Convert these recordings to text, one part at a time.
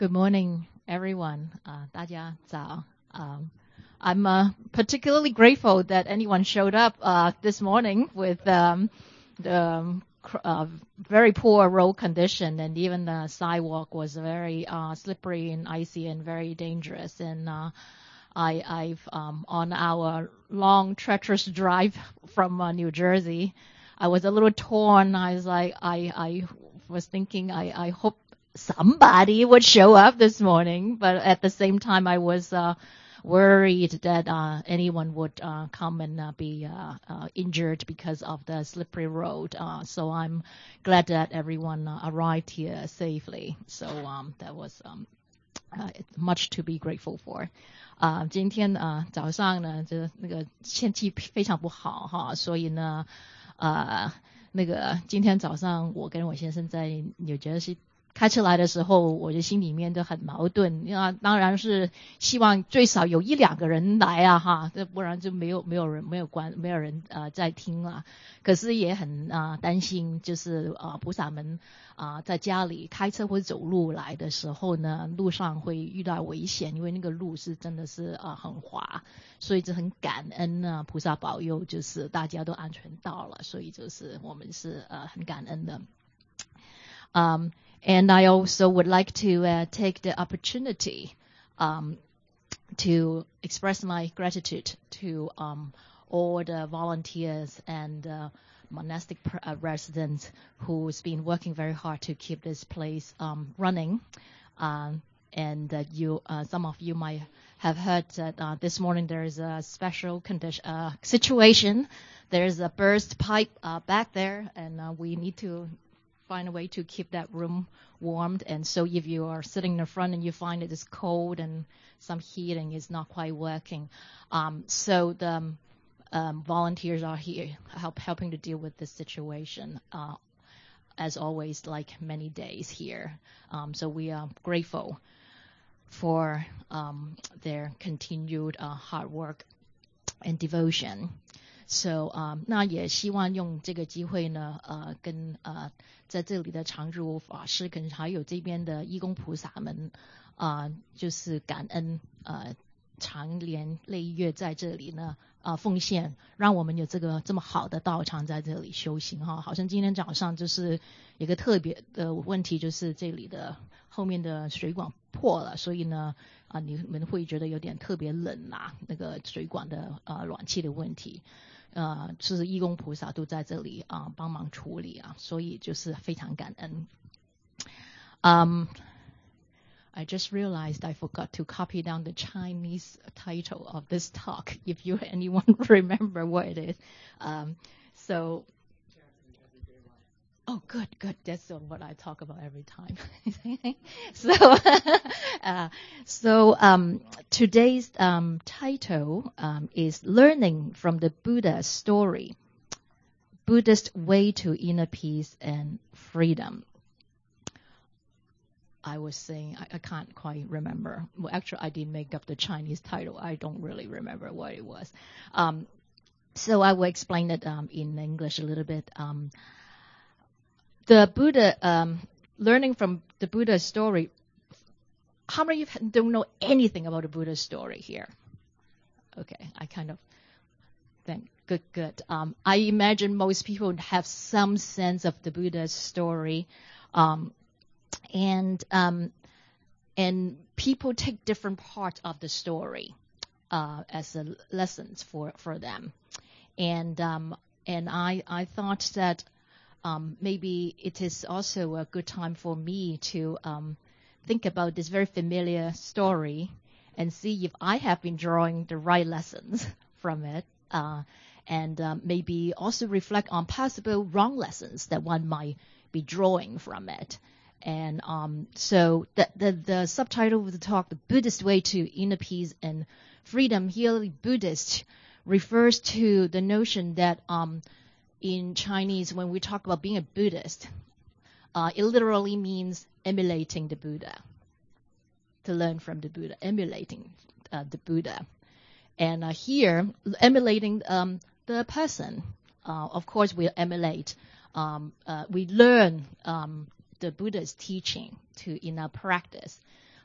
Good morning, everyone. 大家早. I'm particularly grateful that anyone showed up this morning with the very poor road condition, and even the sidewalk was very slippery and icy and very dangerous. And I've on our long treacherous drive from New Jersey, I was a little torn. I was like, I was thinking, I hope somebody would show up this morning, but at the same time I was worried that anyone would come and be injured because of the slippery road. So I'm glad that everyone arrived here safely. So that was much to be grateful for. 今天早上呢，就那个天气非常不好哈，所以呢那个今天早上我跟我先生在纽约市开车来的时候，我的心里面都很矛盾。当然是希望最少有一两个人来啊，哈，不然就没有人在听了。可是也很担心，就是菩萨们在家里开车或者走路来的时候呢，路上会遇到危险，因为那个路是真的是很滑，所以就很感恩呢，菩萨保佑，就是大家都安全到了，所以就是我们是很感恩的。And I also would like to take the opportunity to express my gratitude to all the volunteers and monastic residents who's been working very hard to keep this place running. And some of you might have heard that this morning there is a special situation. There is a burst pipe back there, and we need to find a way to keep that room warmed. And so if you are sitting in the front and you find it is cold and some heating is not quite working, so the volunteers are here helping to deal with this situation, as always, like many days here. So we are grateful for their continued hard work and devotion. So 那也希望用这个机会呢跟在这里的常住法师跟还有这边的义工菩萨们就是感恩常年累月在这里呢奉献，让我们有这么好的道场在这里修行哈。好像今天早上就是一个特别的问题，就是这里的后面的水管破了，所以呢你们会觉得有点特别冷啊，那个水管的暖气的问题。是义工菩萨都在这里帮忙处理啊，所以就是非常感恩。I just realized I forgot to copy down the Chinese title of this talk. If anyone remember what it is, so. Oh, good. That's what I talk about every time. So today's title is Learning from the Buddha's Story, Buddhist Way to Inner Peace and Freedom. I was saying, I can't quite remember. Well, actually, I didn't make up the Chinese title. I don't really remember what it was. So I will explain it in English a little bit. The Buddha, learning from the Buddha's story. How many of you don't know anything about the Buddha's story here? Okay, I kind of think good. I imagine most people have some sense of the Buddha's story, and people take different parts of the story as lessons for them, and I thought that. Maybe it is also a good time for me to think about this very familiar story and see if I have been drawing the right lessons from it, and maybe also reflect on possible wrong lessons that one might be drawing from it. And so the subtitle of the talk, The Buddhist Way to Inner Peace and Freedom, here Buddhist refers to the notion that in Chinese, when we talk about being a Buddhist, it literally means emulating the Buddha, to learn from the Buddha, emulating the Buddha. And here, emulating the person. Of course, we emulate, we learn the Buddha's teaching in our practice.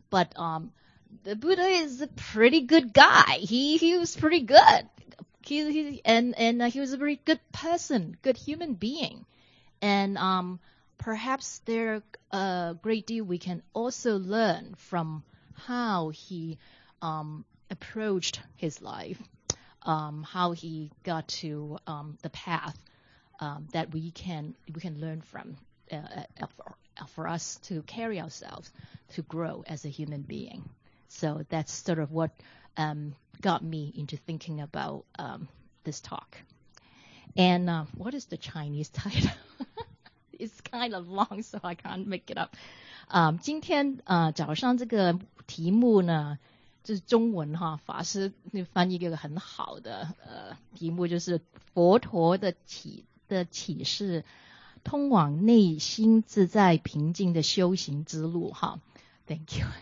But the Buddha is a pretty good guy. He was pretty good. He was a very good person, good human being. And perhaps there a great deal we can also learn from how he approached his life, how he got to the path that we can learn from for us to carry ourselves, to grow as a human being. So that's sort of what got me into thinking about this talk. And what is the Chinese title? It's kind of long, so I can't make it up. 今天早上这个题目呢，就是中文哈，法师翻译一个很好的题目，就是佛陀的启示，通往内心自在平静的修行之路哈。Thank you。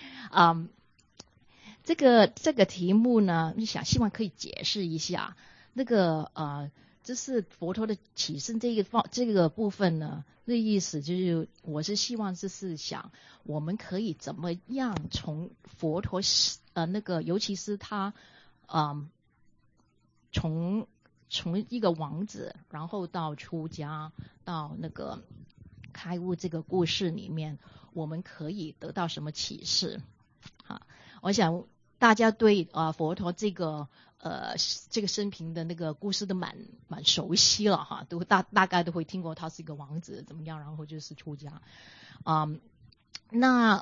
这个题目呢，希望可以解释一下那个就是佛陀的启示这个部分呢，那意思就是我是希望就是想我们可以怎么样从佛陀那个尤其是他从一个王子然后到出家到那个开悟这个故事里面，我们可以得到什么启示啊？我想大家对佛陀这个生平的那个故事都蛮熟悉了哈，都大概都会听过他是一个王子怎么样，然后就是出家。那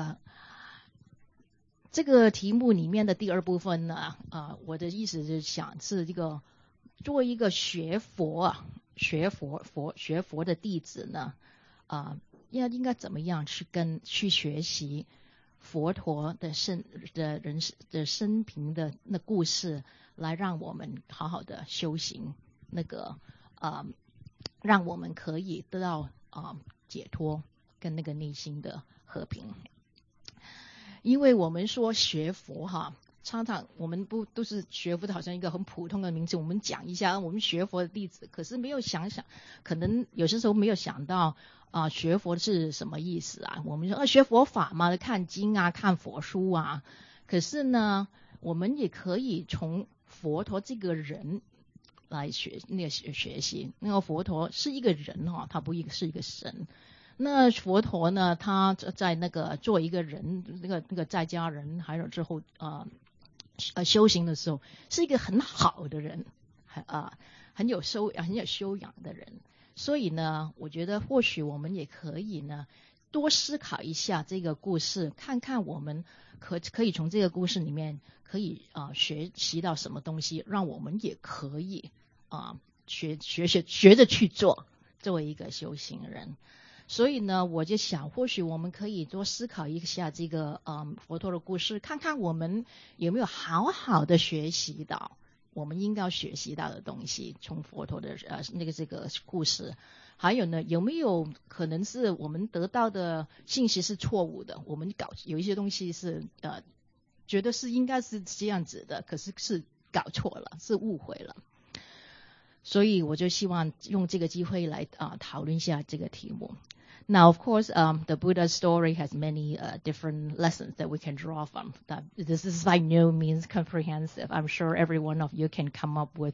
这个题目里面的第二部分呢，我的意思是想是这个作为一个学佛的弟子呢，应该怎么样去学习佛陀的生平的那故事，来让我们好好的修行，那个让我们可以得到解脱跟那个内心的和平。因为我们说学佛哈，常常我们不都是学佛的好像一个很普通的名词，我们讲一下我们学佛的弟子，可是没有想可能有些时候没有想到学佛是什么意思啊？我们说学佛法嘛，看经啊，看佛书啊。可是呢，我们也可以从佛陀这个人来学习。那个佛陀是一个人哈，他不是一个神。那佛陀呢，他在那个做一个人，那个在家人，还有之后修行的时候，是一个很好的人，很有修养的人。所以呢，我觉得或许我们也可以呢，多思考一下这个故事，看看我们可以从这个故事里面可以学习到什么东西，让我们也可以学着去做，作为一个修行人。所以呢，我就想或许我们可以多思考一下这个佛陀的故事，看看我们有没有好好的学习到我们应该学习到的东西，从佛陀的这个故事。还有呢，有没有可能是我们得到的信息是错误的，我们有一些东西是觉得是应该是这样子的，可是搞错了，是误会了。所以我就希望用这个机会来讨论一下这个题目。Now, of course, the Buddha's story has many different lessons that we can draw from. This is by no means comprehensive. I'm sure every one of you can come up with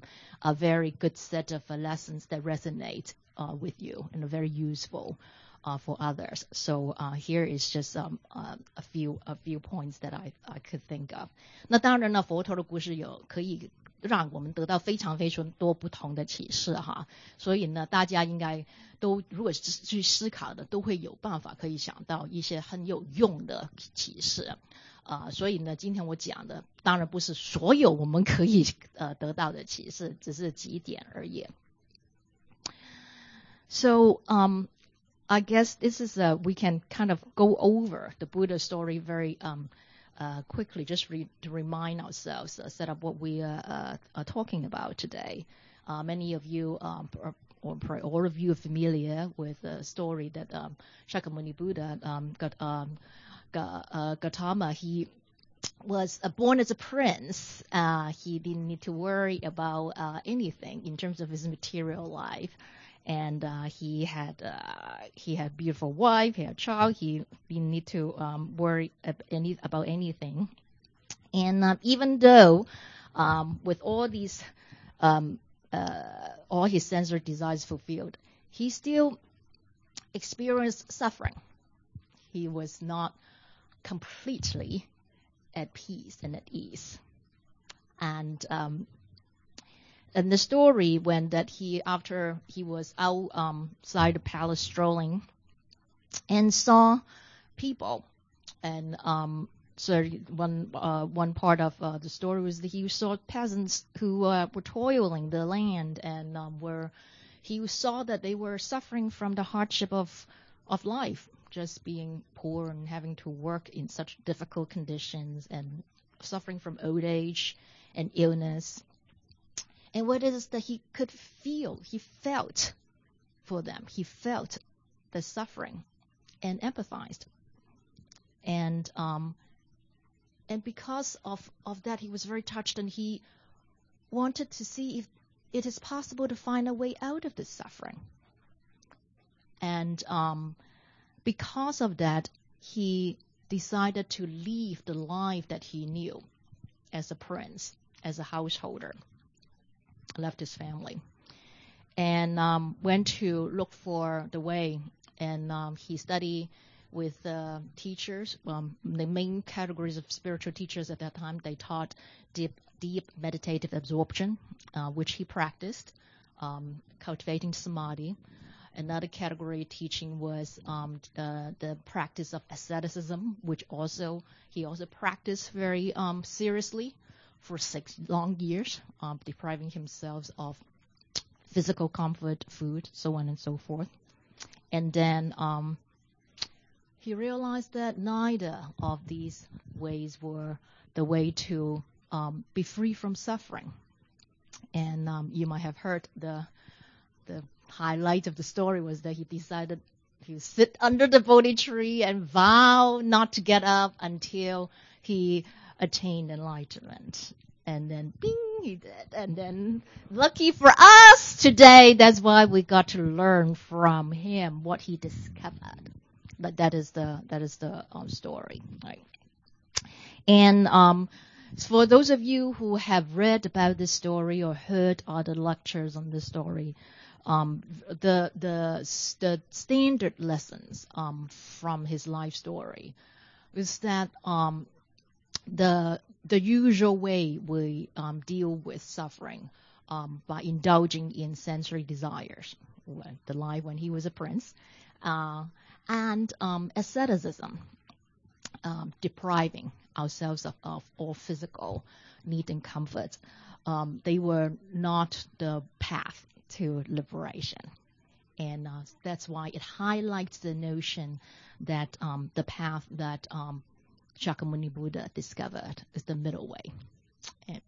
a very good set of lessons that resonate with you and are very useful for others. So here is just a few points that I could think of. 那当然呢，佛陀的故事可以让我们得到非常非常多不同的启示哈，所以呢，大家应该都如果去思考的，都会有办法可以想到一些很有用的启示所以呢，今天我讲的当然不是所有我们可以得到的启示，只是几点而已。So I guess this is we can kind of go over the Buddha story very quickly, just to remind ourselves, set up what we are talking about today. Many of you, or all of you, are familiar with the story that Shakyamuni Buddha, Gautama, he was born as a prince. He didn't need to worry about anything in terms of his material life. and he had beautiful wife, he had a child. He didn't need to worry about anything. And even though with all these all his sensory desires fulfilled, he still experienced suffering. He was not completely at peace and at ease. And the story went that after he was outside the palace strolling and saw people, and so one part of the story was that he saw peasants who were toiling the land, and he saw that they were suffering from the hardship of life, just being poor and having to work in such difficult conditions, and suffering from old age and illness. And what it is that he could feel, he felt for them. He felt the suffering and empathized. And because of that, he was very touched, and he wanted to see if it is possible to find a way out of this suffering. And because of that, he decided to leave the life that he knew as a prince, as a householder, left his family, and went to look for the way. And he studied with teachers. The main categories of spiritual teachers at that time, they taught deep meditative absorption, which he practiced, cultivating samadhi. Another category teaching was the practice of asceticism, which he also practiced very seriously for 6 long years, depriving himself of physical comfort, food, so on and so forth. And then he realized that neither of these ways were the way to be free from suffering. And you might have heard the highlight of the story was that he decided to sit under the Bodhi tree and vow not to get up until he attained enlightenment. And then, bing, he did. And then, lucky for us today, that's why we got to learn from him what he discovered. But that is the story, right? And for those of you who have read about this story or heard other lectures on this story, the standard lessons from his life story is that the usual way we deal with suffering by indulging in sensory desires, the life when he was a prince, and asceticism, depriving ourselves of all physical need and comfort. They were not the path to liberation. And that's why it highlights the notion that the path that Shakyamuni Buddha discovered is the middle way. And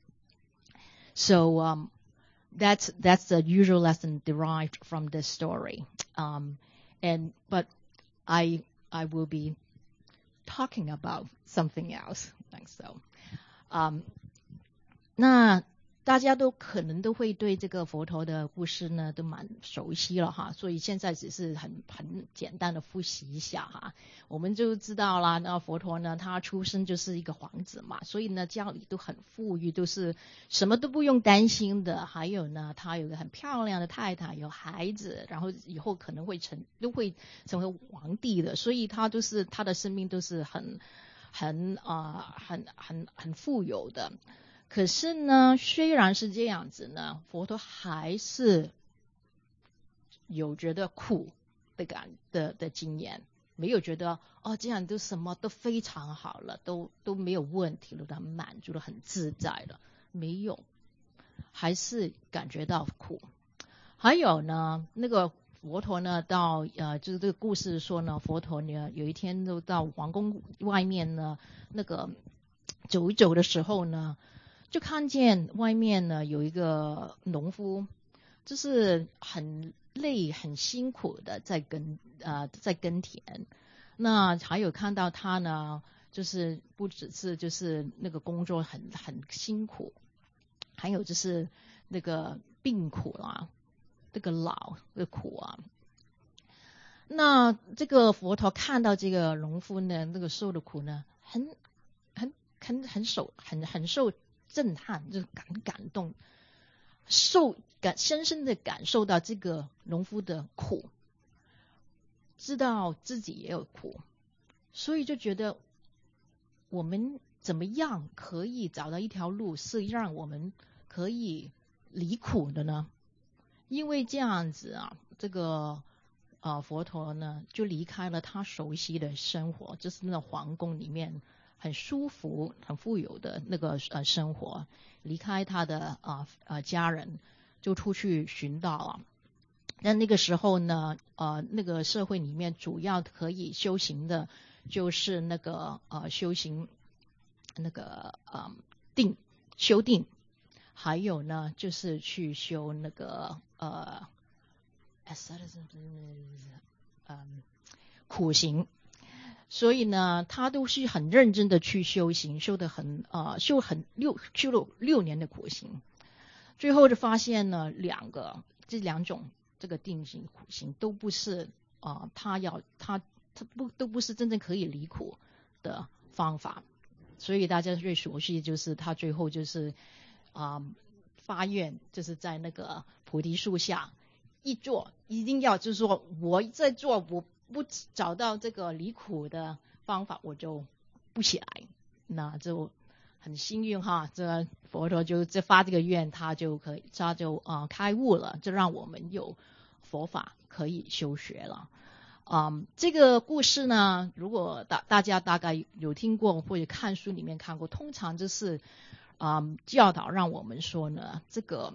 so that's the usual lesson derived from this story. But I will be talking about something else. So 那大家都可能都会对这个佛陀的故事呢都蛮熟悉了哈，所以现在只是很简单的复习一下哈。我们就知道啦，那佛陀呢他出生就是一个皇子嘛，所以呢家里都很富裕，都是什么都不用担心的。还有呢他有个很漂亮的太太，有孩子，然后以后可能都会成为皇帝的，所以他的生命都是很富有的。可是呢，虽然是这样子呢，佛陀还是有觉得苦的经验，没有觉得这样都什么都非常好了，都没有问题了，很满足了，很自在了，没有，还是感觉到苦。还有呢，那个佛陀呢，就是这个故事说呢，佛陀呢有一天就到皇宫外面呢，那个走一走的时候呢。就看见外面呢有一个农夫，就是很累很辛苦的在耕田。那还有看到他呢，就是不只是就是那个工作很辛苦，还有就是那个病苦啦， 这个老的苦啊。那这个佛陀看到这个农夫呢，那个受的苦呢，很受震撼，就是感动，深深的感受到这个农夫的苦，知道自己也有苦，所以就觉得我们怎么样可以找到一条路，是让我们可以离苦的呢？因为这样子啊，这个佛陀呢就离开了他熟悉的生活，就是那皇宫里面很舒服、很富有的那个生活，离开他的家人，就出去寻道了。那个时候呢，那个社会里面主要可以修行的，就是那个修行那个修定，还有呢就是去修那个苦行。所以呢，他都是很认真的去修行，修了6年的苦行，最后就发现呢，这两种这个定行苦行都不是都不是真正可以离苦的方法。所以大家最熟悉就是他最后就是发愿，就是在那个菩提树下一坐，一定要就是说我在做，我不找到这个离苦的方法，我就不起来。那就很幸运哈，这佛陀就发这个愿，他就开悟了，就让我们有佛法可以修学了。这个故事呢，如果大家大概有听过或者看书里面看过，通常就是教导让我们说呢，这个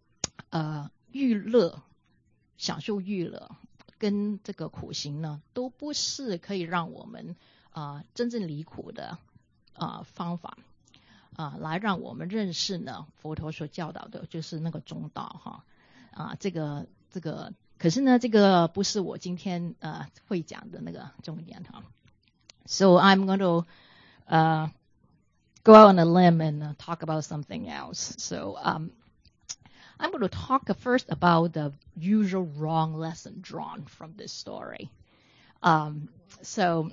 享受娱乐跟这个苦行呢，都不是可以让我们真正离苦的方法来让我们认识呢佛陀所教导的就是那个中道哈。这个可是呢，这个不是我今天会讲的那个重点哈。So I'm going to go out on a limb and talk about something else. So I'm going to talk first about the usual wrong lesson drawn from this story. So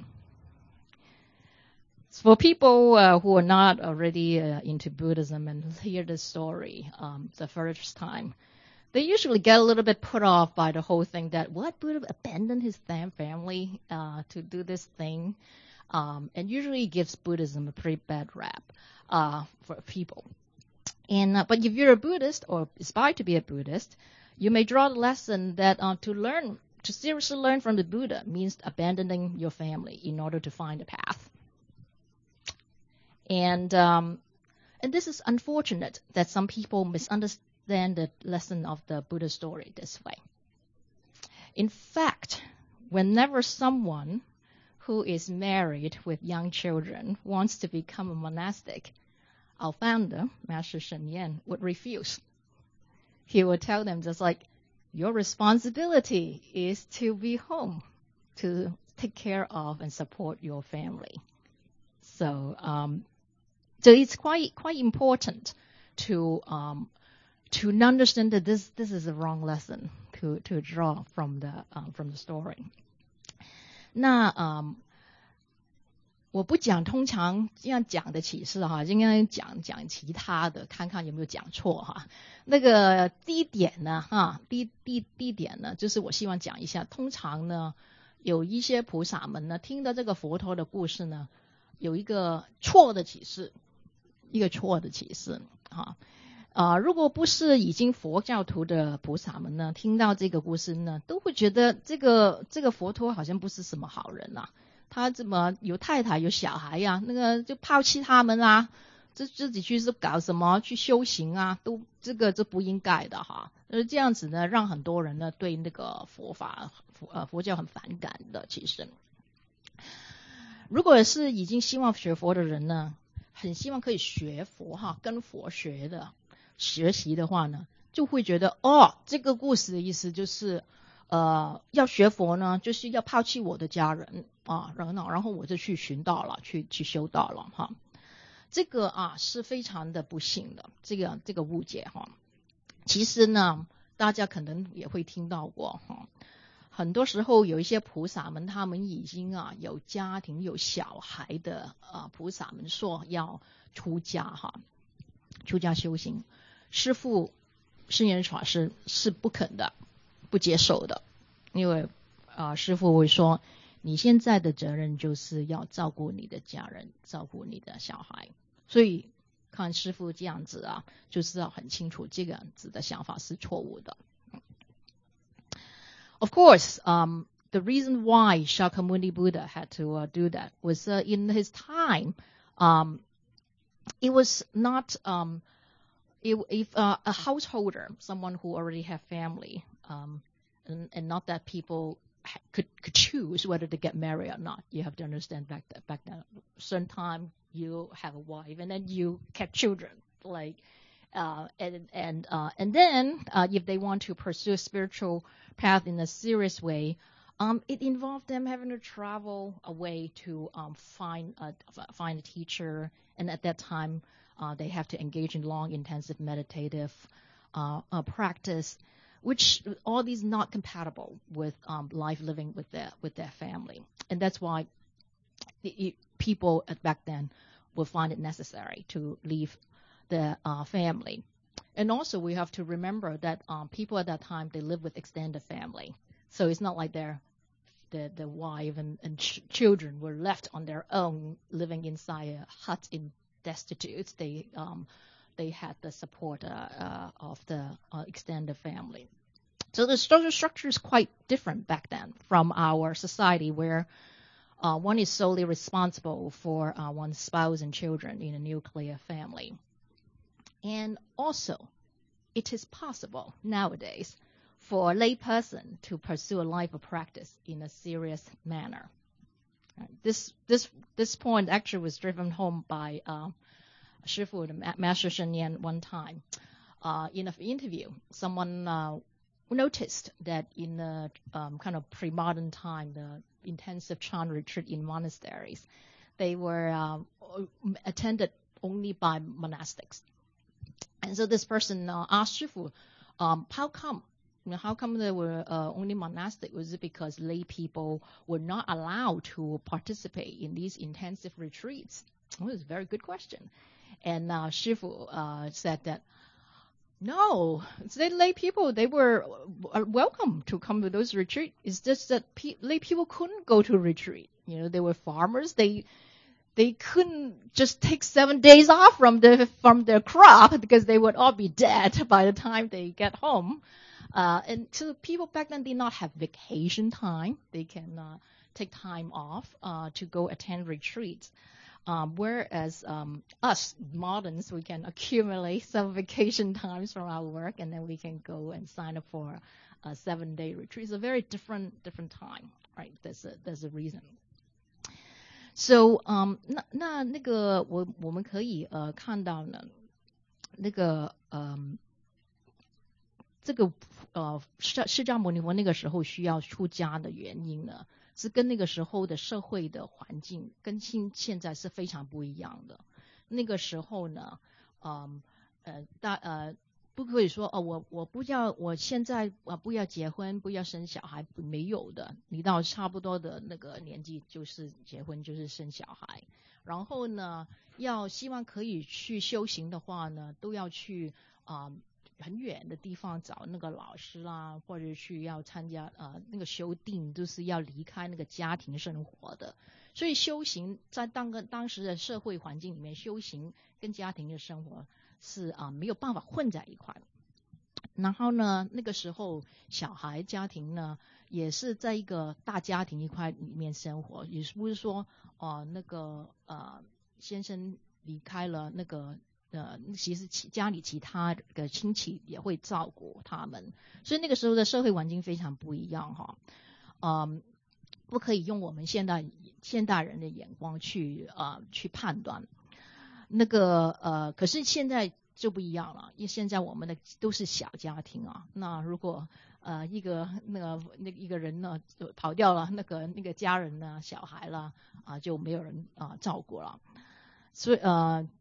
for people who are not already into Buddhism and hear this story the first time, they usually get a little bit put off by the whole thing that what Buddha abandoned his family to do this thing, and usually gives Buddhism a pretty bad rap for people. And but if you're a Buddhist or aspire to be a Buddhist, you may draw the lesson that to seriously learn from the Buddha means abandoning your family in order to find a path. And this is unfortunate that some people misunderstand the lesson of the Buddha story this way. In fact, whenever someone who is married with young children wants to become a monastic, our founder, Master Shen Yan, would refuse. He would tell them just like, your responsibility is to be home, to take care of and support your family. So it's quite important to understand that this is a wrong lesson to draw from the story. 那我不讲通常这样讲的启示哈，应该讲其他的，看看有没有讲错哈。那个第一点呢第一点呢，就是我希望讲一下，通常呢有一些菩萨们呢听到这个佛陀的故事呢，有一个错的启示哈。如果不是已经佛教徒的菩萨们呢，听到这个故事呢，都会觉得这个佛陀好像不是什么好人啊，他怎么有太太有小孩呀，那个就抛弃他们啊，自己去是搞什么去修行啊，都这不应该的哈。这样子呢，让很多人呢对那个佛教很反感的。其实，如果是已经希望学佛的人呢，很希望可以学佛哈，跟佛学习的话呢，就会觉得这个故事的意思就是要学佛呢，就是要抛弃我的家人啊，然后我就去寻道了，去修道了哈。这个是非常的不幸的，这个误解哈。其实呢， 大家可能也会听到过哈。很多时候有一些菩萨们，他们已经有家庭有小孩的菩萨们说要出家哈，出家修行，师父圣严法师是不肯的，不接受的，因为师父会说，你现在的责任就是要照顾你的家人，照顾你的小孩，所以看师父这样子就是要很清楚这个样子的想法是错误的。Of course, the reason why Shakyamuni Buddha had to do that was in his time, it was not if a householder, someone who already have family, and not that people could choose whether to get married or not. You have to understand back then, certain time you have a wife and then you get children, like. And then if they want to pursue a spiritual path in a serious way, it involved them having to travel away to find a teacher, and at that time they have to engage in long, intensive meditative practice, which all these not compatible with life living with their family, and that's why people back then would find it necessary to leave the family. And also we have to remember that people at that time, they live with extended family. So it's not like the wife and children were left on their own living inside a hut in destitute. They had the support of the extended family. So the social structure is quite different back then from our society, where one is solely responsible for one's spouse and children in a nuclear family. And also, it is possible nowadays for a lay person to pursue a life of practice in a serious manner. This point actually was driven home by Shifu, the Master Sheng Yen, one time. In an interview, someone noticed that in the kind of pre-modern time, the intensive Chan retreat in monasteries, they were attended only by monastics. And so this person asked Shifu, how come? How come there were only monastic? Was it because lay people were not allowed to participate in these intensive retreats? Well, it's a very good question. And Shifu said that, no, the lay people, they were welcome to come to those retreats. It's just that lay people couldn't go to retreat. They were farmers. They couldn't just take 7 days off from their crop, because they would all be dead by the time they get home. And so people back then did not have vacation time. They can take time off to go attend retreats. Whereas us moderns, we can accumulate some vacation times from our work, and then we can go and sign up for a 7-day retreat. It's a very different time, right? There's a reason. So 那个我们可以看到呢，那个这个释迦牟尼佛那个时候需要出家的原因呢，是跟那个时候的社会的环境跟现在是非常不一样的。那个时候呢，不可以说我不要，我现在不要结婚，不要生小孩，没有的。你到差不多的那个年纪就是结婚，就是生小孩。然后呢，希望可以去修行的话呢，都要去很远的地方找那个老师啦，或者去要参加那个修定，就是要离开那个家庭生活的。所以修行在当时的社会环境里面，修行跟家庭的生活是没有办法混在一块。然后呢，那个时候小孩家庭呢也是在一个大家庭一块里面生活，也不是说那个先生离开了那个其实家里其他的亲戚也会照顾他们，所以那个时候的社会环境非常不一样哈。不可以用我们现代人的眼光去判断。那个可是现在就不一样了，因为现在我们的都是小家庭啊。那如果一个人呢就跑掉了，那个家人呢，小孩了就没有人照顾了。所以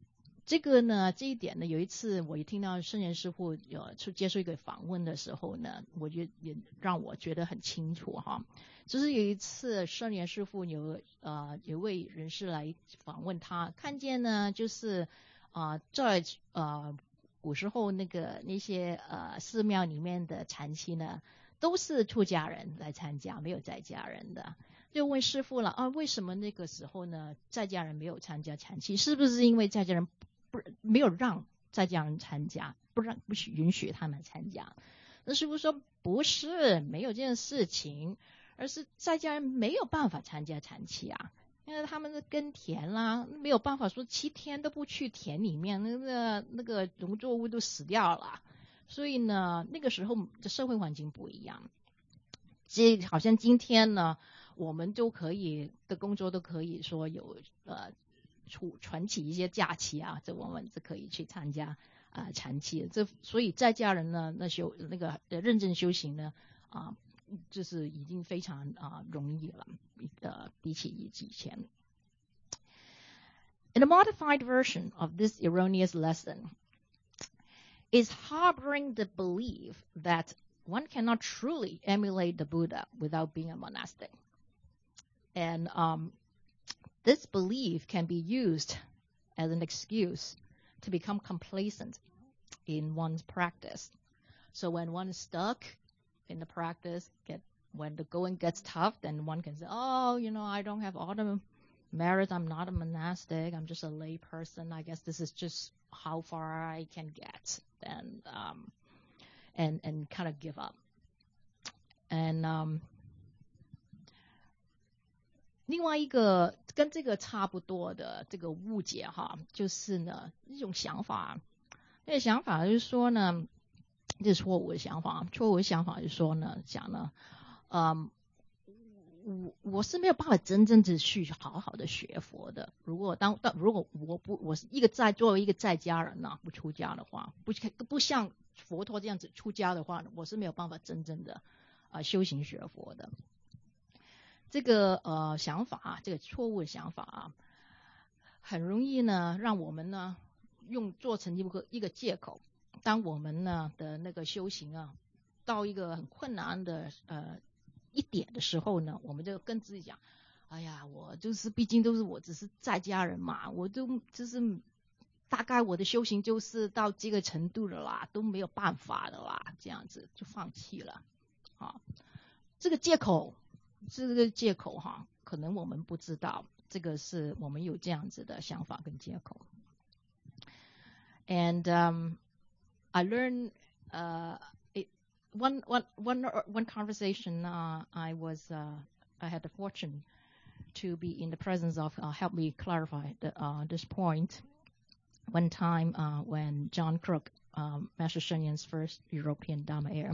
这个呢，这一点呢，有一次我一听到圣严师父去接受一个访问的时候呢，我觉得也让我觉得很清楚哈。就是有一次圣严师父有位人士来访问他，看见呢就是在古时候那些寺庙里面的禅期呢，都是出家人来参加，没有在家人的。就问师父了为什么那个时候呢在家人没有参加禅期？是不是因为在家人没有让在家人参加，不允许他们参加？那师父说不是，没有这件事情，而是在家人没有办法参加禅期啊，因为他们的耕田啦，没有办法说7天都不去田里面，那个农作物都死掉了。所以呢，那个时候的社会环境不一样。好像今天呢，我们都可以的工作都可以说有传起一些假期啊，这我们是可以去参加禅期。所以在家人呢，那个认真修行呢就是已经非常容易了，比起以前。In a modified version of this erroneous lesson is harboring the belief that one cannot truly emulate the Buddha without being a monastic. And this belief can be used as an excuse to become complacent in one's practice. So when one is stuck in the practice, when the going gets tough, then one can say, I don't have all the merit. I'm not a monastic. I'm just a lay person. I guess this is just how far I can get. And kind of give up. And 另外一个跟这个差不多的这个误解哈，就是呢一种想法，那个想法就是说呢，这是错误的想法。错误的想法就是说呢，讲呢，我是没有办法真正的去好好的学佛的。如果我是作为一个在家人呢，不出家的话，不像佛陀这样子出家的话，我是没有办法真正的修行学佛的。这个想法这个错误的想法很容易呢让我们呢做成一个借口。当我们呢的那个修行到一个很困难的一点的时候呢，我们就跟自己讲，哎呀，我就是毕竟我只是在家人嘛，我就是大概我的修行就是到这个程度了啦，都没有办法的啦，这样子就放弃了。这个借口可能我们不知道，这个是我们有这样子的想法跟借口。And I learned one conversation I had the fortune to be in the presence of help me clarify this point. One time when John Crook, Master Sheng Yen's first European Dharma heir,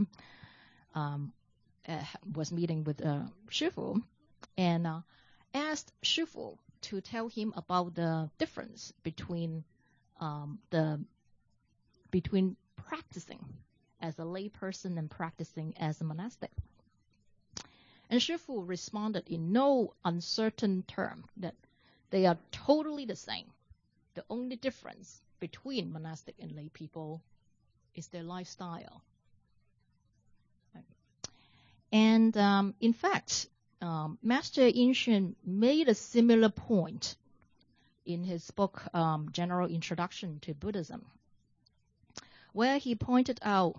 was meeting with Shifu and asked Shifu to tell him about the difference between practicing as a lay person and practicing as a monastic. And Shifu responded in no uncertain term that they are totally the same. The only difference between monastic and lay people is their lifestyle. And in fact, Master In Shun made a similar point in his book, General Introduction to Buddhism, where he pointed out,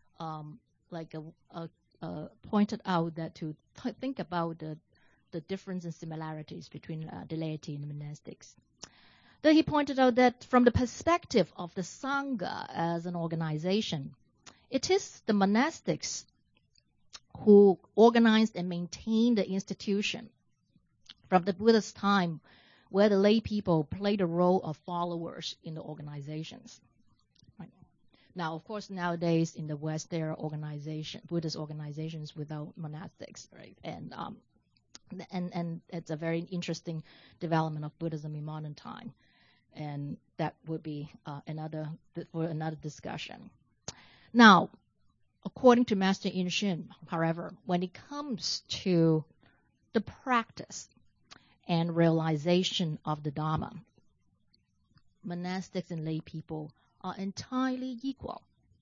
pointed out that to think about the difference and similarities between the laity and the monastics. Then he pointed out that from the perspective of the Sangha as an organization, it is the monastics who organized and maintained the institution from the Buddha's time, where the lay people played the role of followers in the organizations. Right. Now, of course, nowadays in the West, there are Buddhist organizations without monastics, right? And it's a very interesting development of Buddhism in modern time, and that would be another discussion. Now, according to Master In Shun, however, when it comes to the practice and realization of the Dharma, monastics and lay people are entirely equal.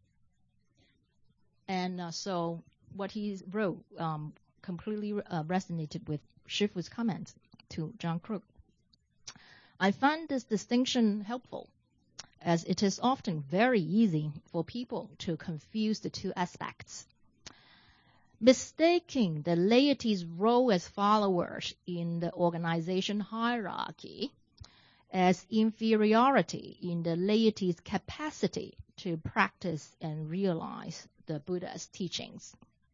And so what he wrote completely resonated with Shifu's comments to John Crook. I find this distinction helpful, as it is often very easy for people to confuse the two aspects, mistaking the laity's role as followers in the organization hierarchy as inferiority in the laity's capacity to practice and realize the Buddha's teachings.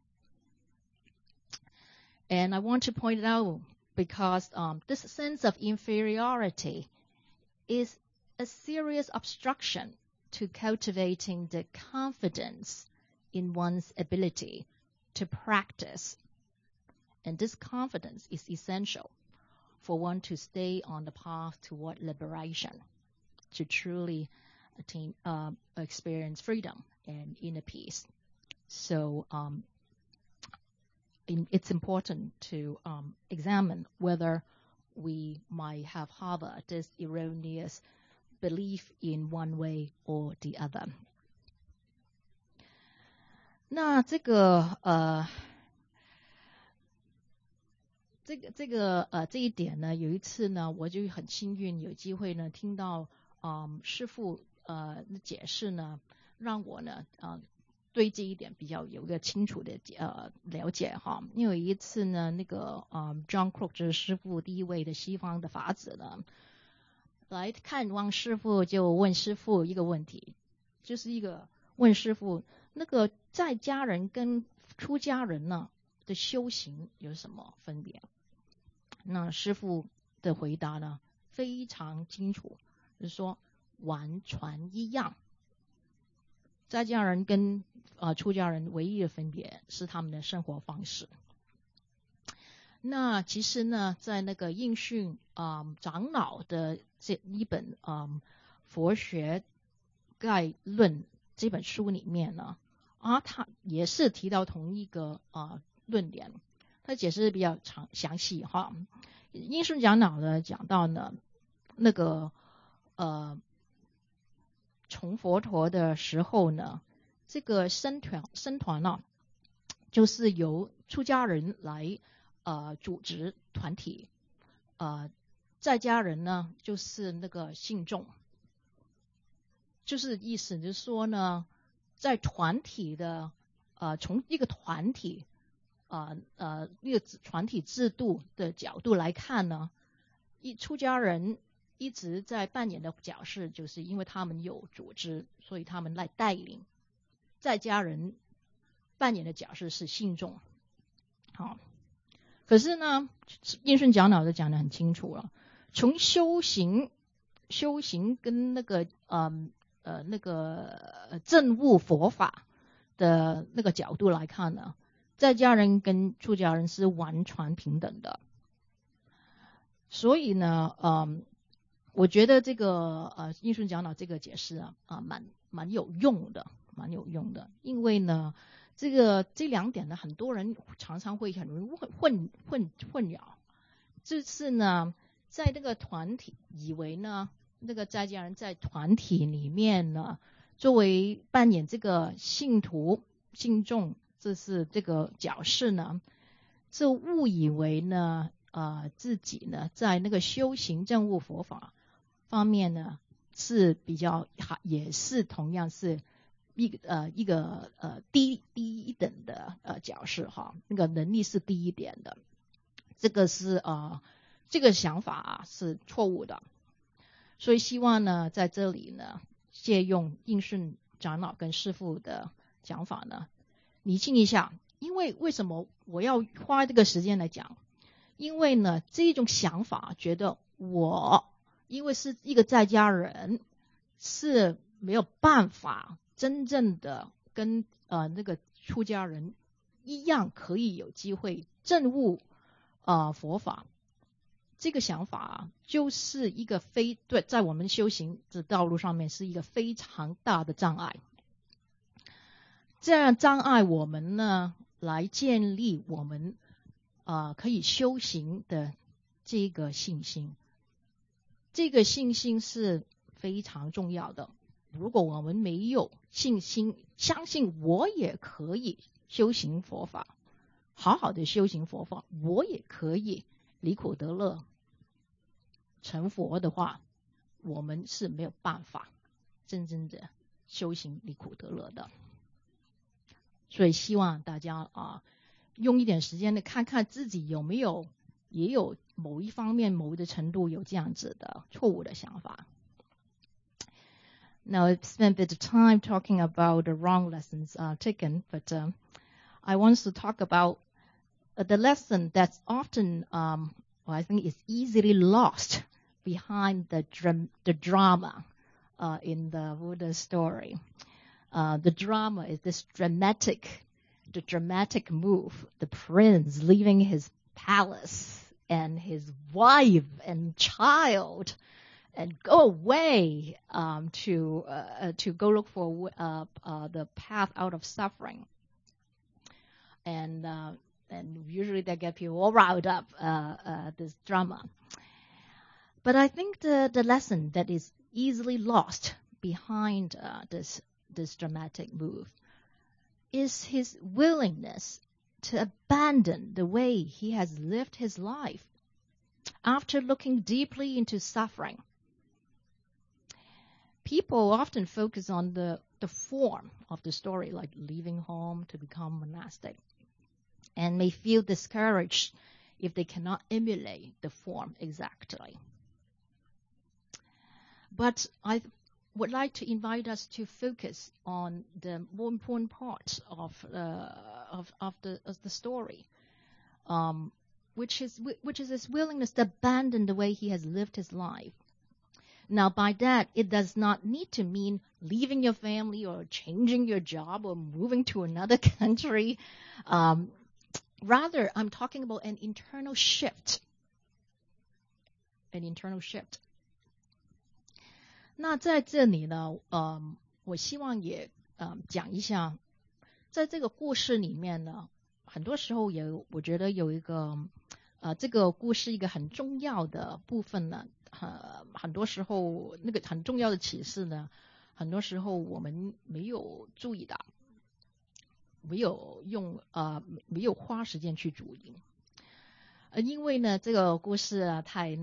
And I want to point it out because this sense of inferiority is a serious obstruction to cultivating the confidence in one's ability to practice. And this confidence is essential for one to stay on the path toward liberation, to truly attain, experience freedom and inner peace. So it's important to examine whether we might have harbored this erroneous belief in one way or the other. 那这一点呢，有一次呢，我就很幸运有机会呢听到师父解释呢，让我呢对这一点比较有一个清楚的了解哈。因为有一次呢，那个John Crook 就是师父第一位的西方的法子呢，来看望师父，就问师父一个问题，就是一个问师父，那个在家人跟出家人呢的修行有什么分别？那师父的回答呢非常清楚，就是说完全一样。在家人跟出家人唯一的分别是他们的生活方式。那其实呢，在那个印训长老的这一本佛学概论这本书里面呢，他也是提到同一个论点，他解释比较详细哈。印顺长老呢讲到呢，那个从佛陀的时候呢，这个僧团呢，就是由出家人来组织团体，在家人呢就是那个信众，就是意思就是说呢，在团体的从一个团体一个团体制度的角度来看呢，出家人一直在扮演的角色，就是因为他们有组织，所以他们来带领。在家人扮演的角色是信众。好，可是呢，印顺长老的讲得很清楚了，从修行跟那个证悟佛法的那个角度来看呢，在家人跟出家人是完全平等的。所以呢，我觉得这个印顺长老这个解释蛮有用的，因为呢，这两点呢，很多人常常会很容易混淆。就是呢，在那个团体以为呢，那个在家人在团体里面呢，作为扮演这个信徒信众，这是这个角色呢，就误以为呢，自己呢在那个修行证悟佛法方面呢是比较也是同样是一个低一等的角色哈，那个能力是低一点的，这个是这个想法是错误的。所以希望呢在这里呢借用印顺长老跟师父的讲法呢厘清一下。因为为什么我要花这个时间来讲？因为呢这种想法觉得我因为是一个在家人是没有办法真正的跟那个出家人一样可以有机会证悟佛法。这个想法就是一个对，在我们修行的道路上面是一个非常大的障碍。这样障碍我们呢来建立我们可以修行的这个信心。这个信心是非常重要的。如果我们没有信心，相信我也可以修行佛法，好好的修行佛法，我也可以离苦得乐成佛的话，我们是没有办法真正的修行离苦得乐的。所以希望大家用一点时间的看看自己有没有也有某一方面某的程度有这样子的错误的想法。Now I've spent a bit of time talking about the wrong lessons taken, but I want to talk about the lesson that's often, I think, is easily lost behind the drama in the Buddha story. The drama is this dramatic move, the prince leaving his palace and his wife and child and go away to go look for the path out of suffering. And usually they get people all riled up, this drama. But I think the lesson that is easily lost behind this dramatic move is his willingness to abandon the way he has lived his life after looking deeply into suffering. People often focus on the form of the story, like leaving home to become monastic, and may feel discouraged if they cannot emulate the form exactly. But I would like to invite us to focus on the more important part of the story, which is his willingness to abandon the way he has lived his life. Now, by that, it does not need to mean leaving your family or changing your job or moving to another country. Rather, I'm talking about an internal shift. An internal shift. 那在这里呢，我希望也讲一下，在这个故事里面呢，很多时候我觉得有一个这个故事一个很重要的部分呢，很多时候那个很重要的启示呢，很多时候我们没有注意到，没有花时间去注意。因为呢，这个故事啊，太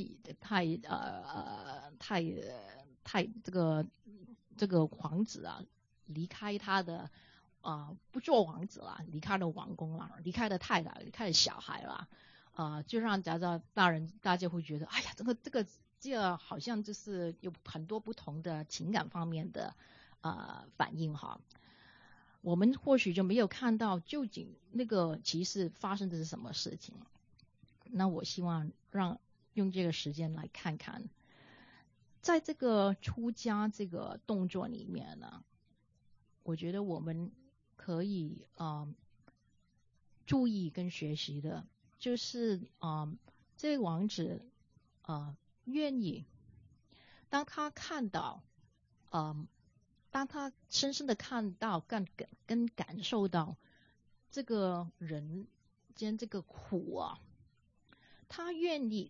这个皇子啊，离开他的不做王子了，离开了王宫了，离开了太太，离开了小孩了，就让大家会觉得，哎呀，这个好像就是有很多不同的情感方面的反应哈。我们或许就没有看到究竟那个其实发生的是什么事情。那我希望用这个时间来看看，在这个出家这个动作里面呢，我觉得我们可以注意跟学习的，就是这位王子愿意，当他看到当他深深的看到跟感受到这个人间这个苦啊，他愿意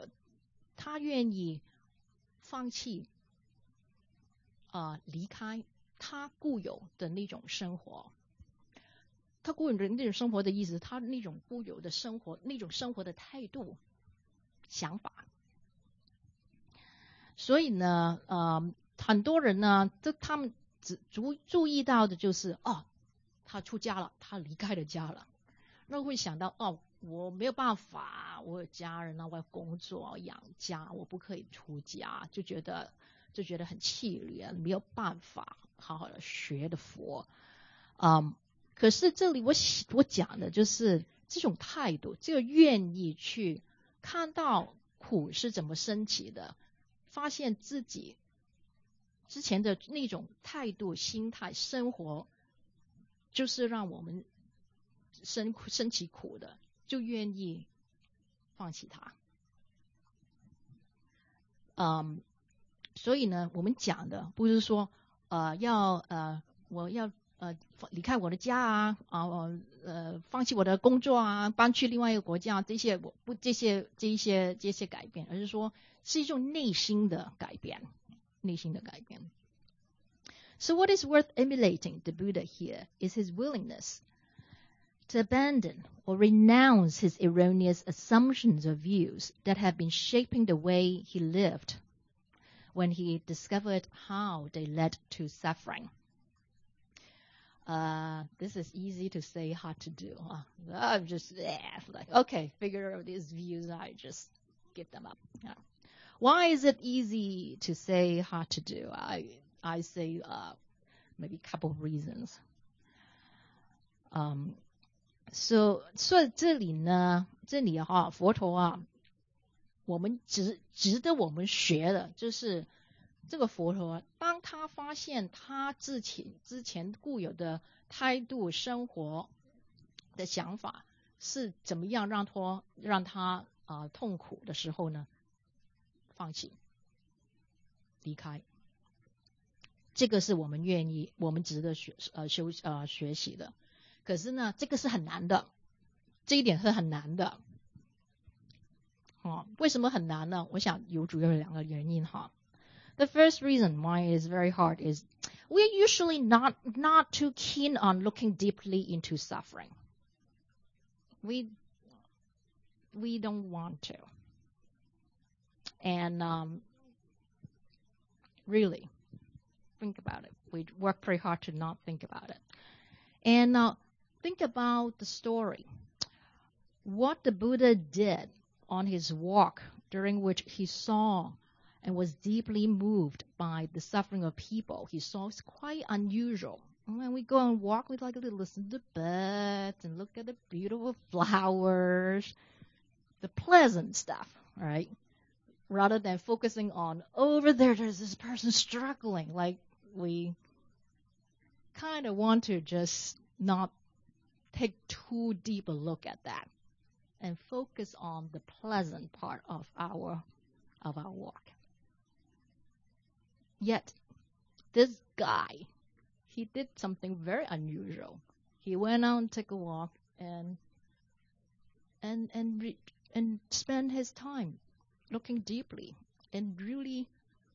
放弃离开他固有的那种生活。他固有的那种生活的意思，他那种固有的生活，那种生活的态度、想法。所以呢，很多人呢，他们只注意到的就是他出家了，他离开了家了，那会想到我没有办法，我有家人啊，我要工作养家，我不可以出家，就觉得很气馁，没有办法好好的学的佛。可是这里我讲的就是这种态度，这个愿意去看到苦是怎么升起的，发现自己之前的那种态度、心态、生活，就是让我们升起苦的，就愿意放弃它。所以呢，我们讲的不是说我要离开我的家放弃我的工作啊，搬去另外一个国家，这些改变，而是说是一种内心的改变。 内心的改变。So what is worth emulating the Buddha here is his willingness to abandon or renounce his erroneous assumptions or views that have been shaping the way he lived when he discovered how they led to suffering. This is easy to say, hard to do. I'm just like, okay, figure out these views, I just give them up. Yeah. Why is it easy to say, hard to do? I say maybe a couple of reasons. So 这里佛陀啊，我们值得我们学的就是这个佛陀，当他发现他之前固有的态度、生活的想法是怎么样让他痛苦的时候呢，放弃、离开，这个是我们值得学习的。可是呢，这个是很难的，这一点是很难的。为什么很难呢？我想主要有2个原因哈。The first reason why it is very hard is we're usually not too keen on looking deeply into suffering. We don't want to. And really, think about it. We work pretty hard to not think about it. And think about the story. What the Buddha did on his walk, during which he saw and was deeply moved by the suffering of people. He saw it's quite unusual. When we go and walk, we like to listen to birds and look at the beautiful flowers, the pleasant stuff, right? Rather than focusing on, over there's this person struggling. Like, we kind of want to just not take too deep a look at that and focus on the pleasant part of our walk. Yet, this guy, he did something very unusual. He went out and took a walk and spent his time looking deeply and really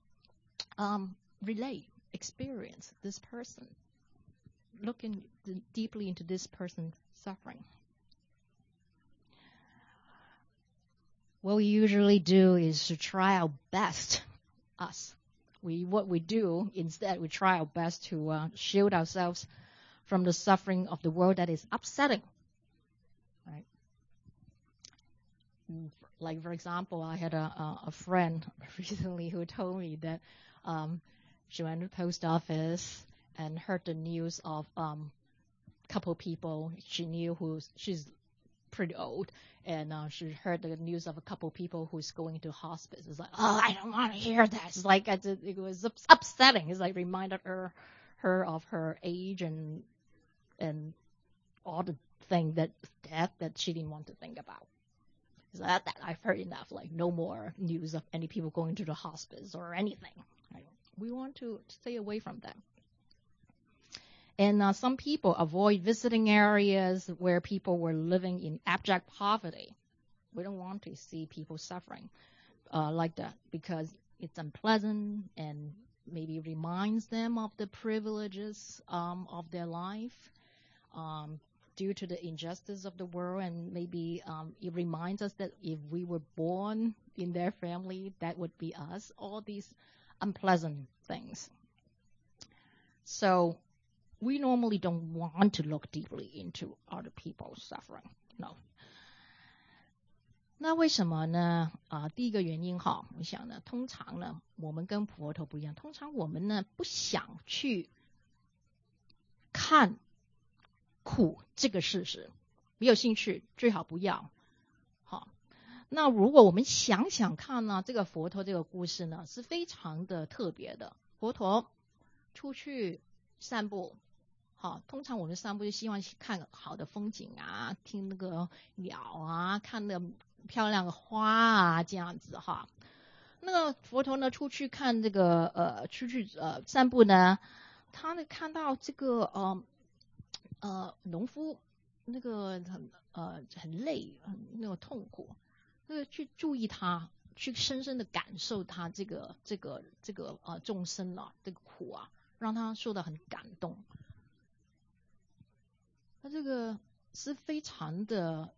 experience this person, looking deeply into this person's suffering. What we usually do is to try our best, what we do instead, we try our best to shield ourselves from the suffering of the world that is upsetting. Right? Like, for example, I had a friend recently who told me that she went to the post office and heard the news of a couple people she knew she's pretty old, and she heard the news of a couple people who's going to hospice. It's like, I don't want to hear that. It's like it was upsetting. It's like reminded her of her age and all the death that she didn't want to think about. It's like that I've heard enough. Like, no more news of any people going to the hospice or anything. Right? We want to stay away from that. And some people avoid visiting areas where people were living in abject poverty. We don't want to see people suffering like that because it's unpleasant and maybe reminds them of the privileges of their life due to the injustice of the world. And maybe it reminds us that if we were born in their family, that would be us. All these unpleasant things. So we normally don't want to look deeply into other people's suffering. No. 那为什么呢？第一个原因哈，我想呢，通常呢，我们跟佛陀不一样，通常我们呢不想去看苦这个事实，没有兴趣，最好不要。好，那如果我们想想看呢，这个佛陀这个故事呢是非常的特别的。佛陀出去散步。好，通常我们散步就希望看好的风景啊，听那个鸟啊，看那个漂亮的花啊，这样子哈。那个佛陀呢，出去看这个出去散步呢，他呢看到这个农夫那个很累，那个痛苦，那个去注意他去深深的感受他这个众生啊，这个苦啊，让他受到很感动。那这个是非常的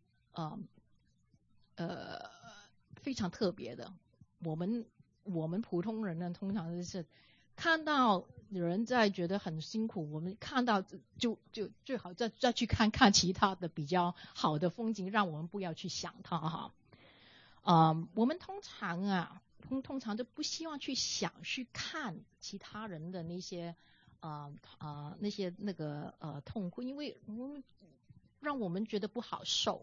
非常特别的。我们普通人呢，通常就是看到有人在觉得很辛苦，我们看到就最好再去看看其他的比较好的风景，让我们不要去想它哈。我们通常都不希望去看其他人的那些痛苦，因为让我们觉得不好受。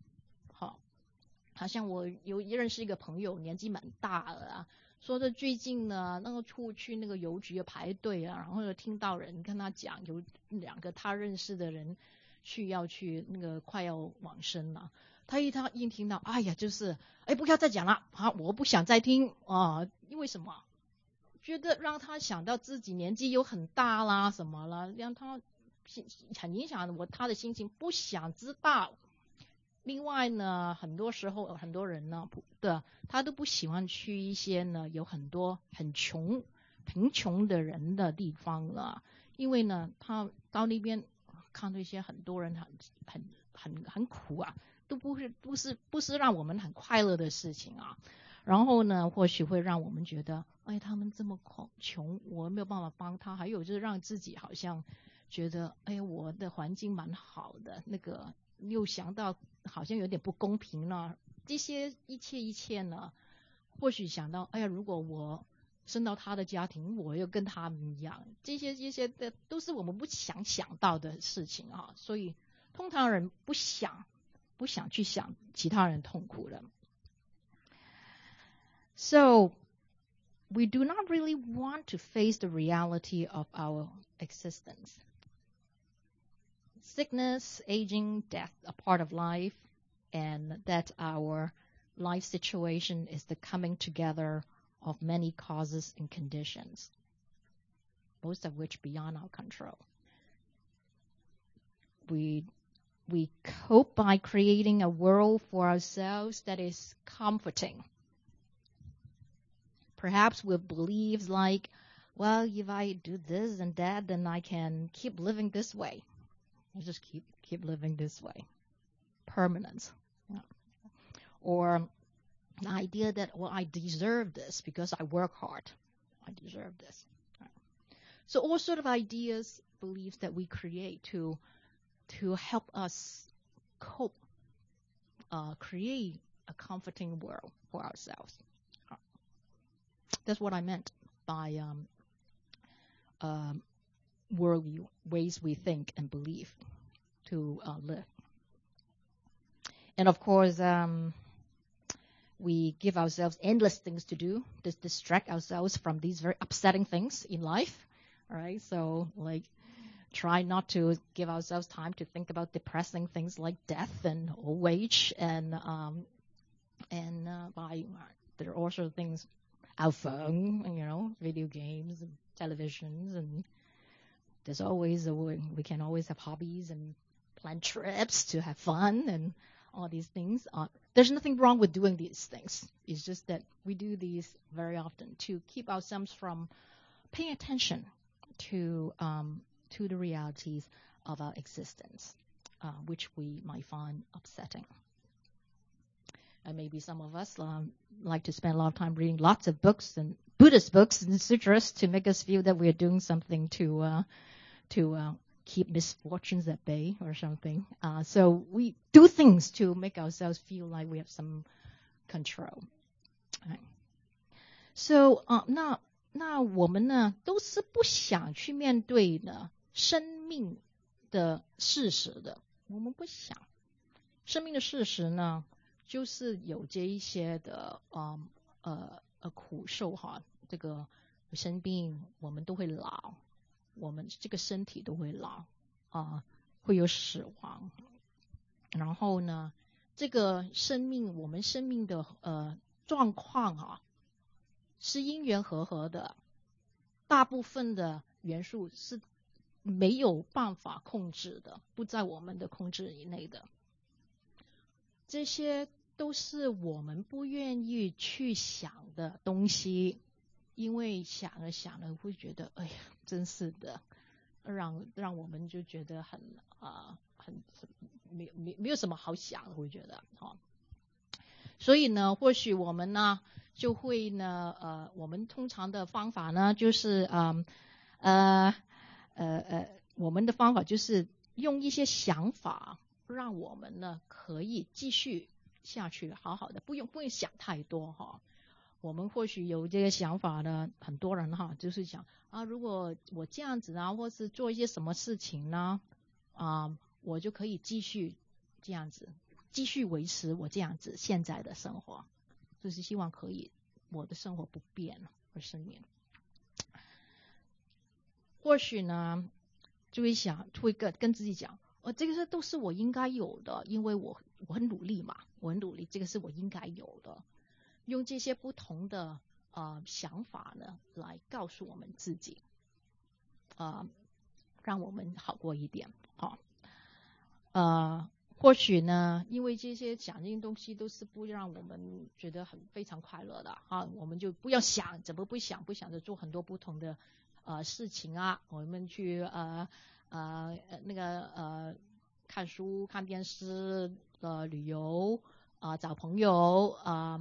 好像我认识一个朋友，年纪蛮大了啊，说的最近呢，那个去那个邮局排队啊，然后听到人跟他讲，有2个他认识的人要去那个快要往生了。他一听到，哎呀，就是不要再讲了啊，我不想再听啊，因为什么？觉得让他想到自己年纪又很大啦，什么了，让他很影响他的心情，不想知道。另外呢，很多时候很多人呢，他都不喜欢去一些呢有很多贫穷的人的地方了，因为呢，他到那边看到一些很多人很苦啊，都不是让我们很快乐的事情啊。然后呢，或许会让我们觉得，他们这么穷，我没有办法帮他。还有就是让自己好像觉得，我的环境蛮好的，那个又想到好像有点不公平了。这些一切呢，或许想到，如果我生到他的家庭，我又跟他们一样，这些的都是我们不想到的事情啊。所以通常人不想去想其他人痛苦的。So we do not really want to face the reality of our existence. Sickness, aging, death are part of life, and that our life situation is the coming together of many causes and conditions, most of which beyond our control. We cope by creating a world for ourselves that is comforting. Perhaps with beliefs like, well, if I do this and that, then I can keep living this way. I just keep living this way. Permanence. Yeah. Or the idea that, well, I deserve this because I work hard. I deserve this. Right. So all sort of ideas, beliefs that we create to help us cope, create a comforting world for ourselves. That's what I meant by worldview, ways we think and believe to live. And of course, we give ourselves endless things to do to distract ourselves from these very upsetting things in life. All right, so like try not to give ourselves time to think about depressing things like death and old age and there are also things. Our phone, video games, and televisions, and there's always we can always have hobbies and plan trips to have fun and all these things. There's nothing wrong with doing these things. It's just that we do these very often to keep ourselves from paying attention to the realities of our existence, which we might find upsetting. And maybe some of us like to spend a lot of time reading lots of books and Buddhist books and sutras to make us feel that we're doing something to keep misfortunes at bay or something. So we do things to make ourselves feel like we have some control. Right. So 那我们呢都是不想去面对呢生命的事实的，我们不想。生命的事实呢？就是有这一些的苦受哈，这个生病我们都会老，我们这个身体都会老会有死亡。然后呢，这个我们生命的状况是因缘和合的，大部分的元素是没有办法控制的，不在我们的控制以内的。这些都是我们不愿意去想的东西，因为想了想了会觉得，哎呀，真是的，让我们就觉得很没有什么好想的，会觉得所以呢，或许我们呢就会呢我们通常的方法呢就是我们的方法就是用一些想法，让我们呢可以继续下去，好好的，不用想太多我们或许有这个想法呢，很多人就是想如果我这样子或是做一些什么事情呢我就可以继续这样子，继续维持我这样子现在的生活，就是希望可以我的生活不变而生命。或许呢就会想，会跟自己讲，这个都是我应该有的，因为我很努力嘛，我很努力，这个是我应该有的。用这些不同的想法呢，来告诉我们自己，让我们好过一点。或许呢，因为这些想这些东西都是不让我们觉得非常快乐的我们就不要想，怎么不想着做很多不同的事情我们去看书、看电视、旅游找朋友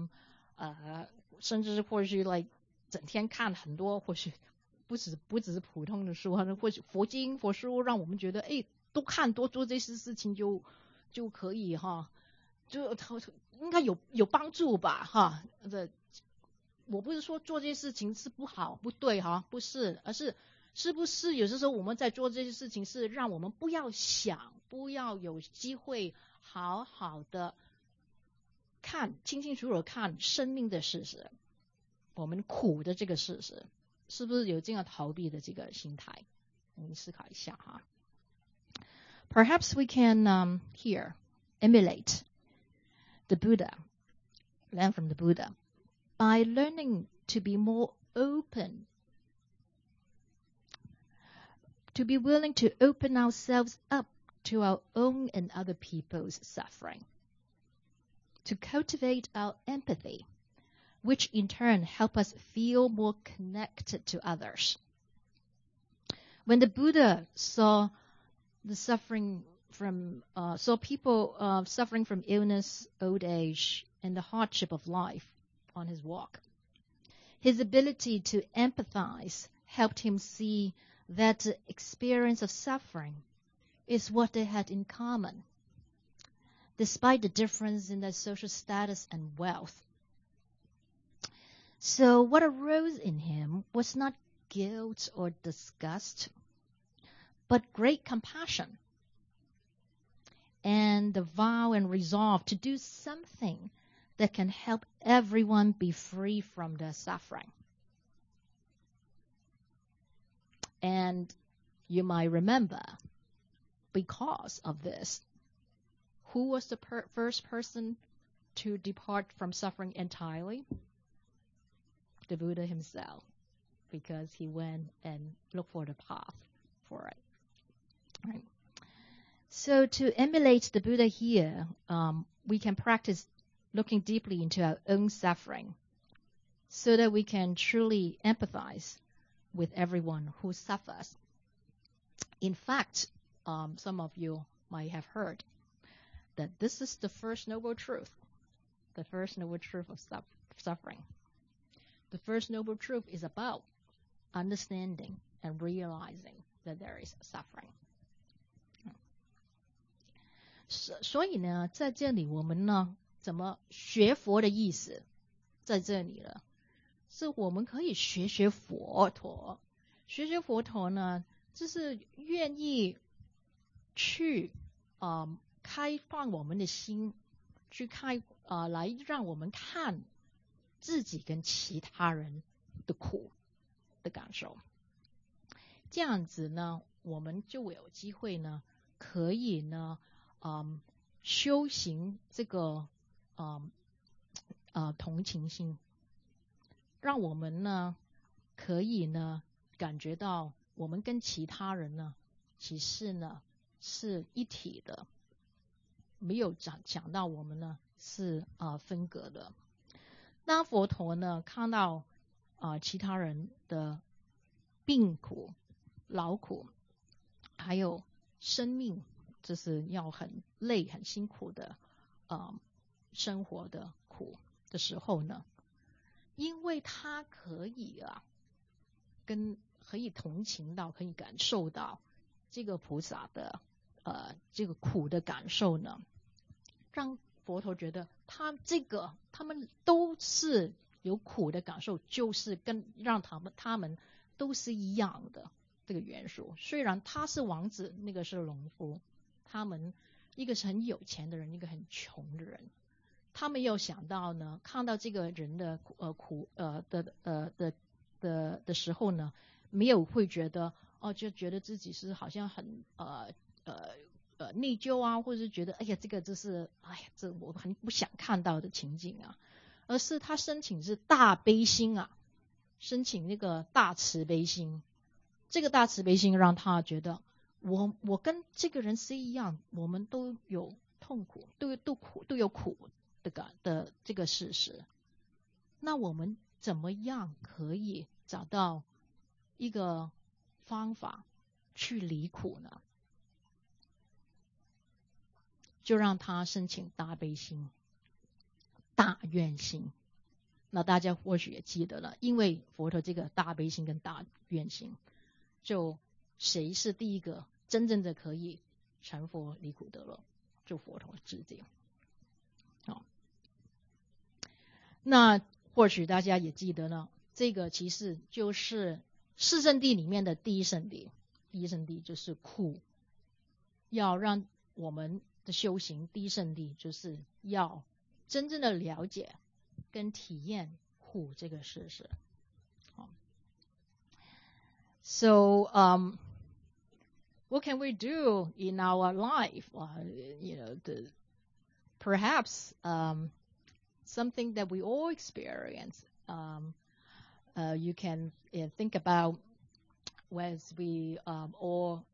甚至或许整天看很多，或许不只是普通的书，或许佛经、佛书，让我们觉得多看多做这些事情就可以就应该有帮助吧我不是说做这些事情是不好不对不是，而是不是有些时候我们在做这些事情是让我们不要想，不要有机会好好的看，清清楚楚看生命的事实，我们苦的这个事实，是不是有这样逃避的这个心态？我们思考一下Perhaps we can here emulate the Buddha, learn from the Buddha, by learning to be more open, to be willing to open ourselves up to our own and other people's suffering, to cultivate our empathy, which in turn help us feel more connected to others. When the Buddha saw people suffering from illness, old age, and the hardship of life on his walk, his ability to empathize helped him see that the experience of suffering is what they had in common, despite the difference in their social status and wealth. So what arose in him was not guilt or disgust, but great compassion, and the vow and resolve to do something that can help everyone be free from their suffering. And you might remember, because of this, who was the first person to depart from suffering entirely? The Buddha himself, because he went and looked for the path for it. Right. So to emulate the Buddha here, we can practice looking deeply into our own suffering so that we can truly empathize with everyone who suffers. In fact, some of you might have heard that this is the first noble truth, the first noble truth of suffering. The first noble truth is about understanding and realizing that there is suffering. 所以呢，在这里我们呢，怎么学佛的意思，在这里了，是我们可以学佛陀，学佛陀呢，就是愿意去开放我们的心，去来让我们看自己跟其他人的苦的感受，这样子呢，我们就有机会呢，可以呢。修行这个同情心，让我们呢可以呢感觉到我们跟其他人呢其实呢是一体的，没有讲到我们呢是分隔的。那佛陀呢，看到其他人的病苦、劳苦，还有生命，就是要很累、很辛苦的生活的苦的时候呢，因为他可以可以同情到，可以感受到这个菩萨的这个苦的感受呢，让佛陀觉得他们都是有苦的感受，就是让他们都是一样的这个元素。虽然他是王子，那个是农夫，他们一个是很有钱的人，一个很穷的人，他没有想到呢，看到这个人的苦的时候呢，没有会觉得就觉得自己是好像很内疚啊，或者是觉得哎呀这我很不想看到的情景啊，而是他申请是大悲心啊，申请那个大慈悲心。这个大慈悲心让他觉得我跟这个人是一样，我们都有痛苦，都有苦的这个事实。那我们怎么样可以找到一个方法去离苦呢？就让他申请大悲心、大愿心。那大家或许也记得了，因为佛陀这个大悲心跟大愿心，就谁是第一个真正的可以成佛离苦得乐，就佛陀自己。好，那或许大家也记得了，这个其实就是四圣谛里面的第一圣谛。第一圣谛就是苦，要让我们的修行，第一圣谛就是要真正的了解跟体验苦这个事实。So, what can we do in our life? Perhaps something that we all experience. You can think about as we all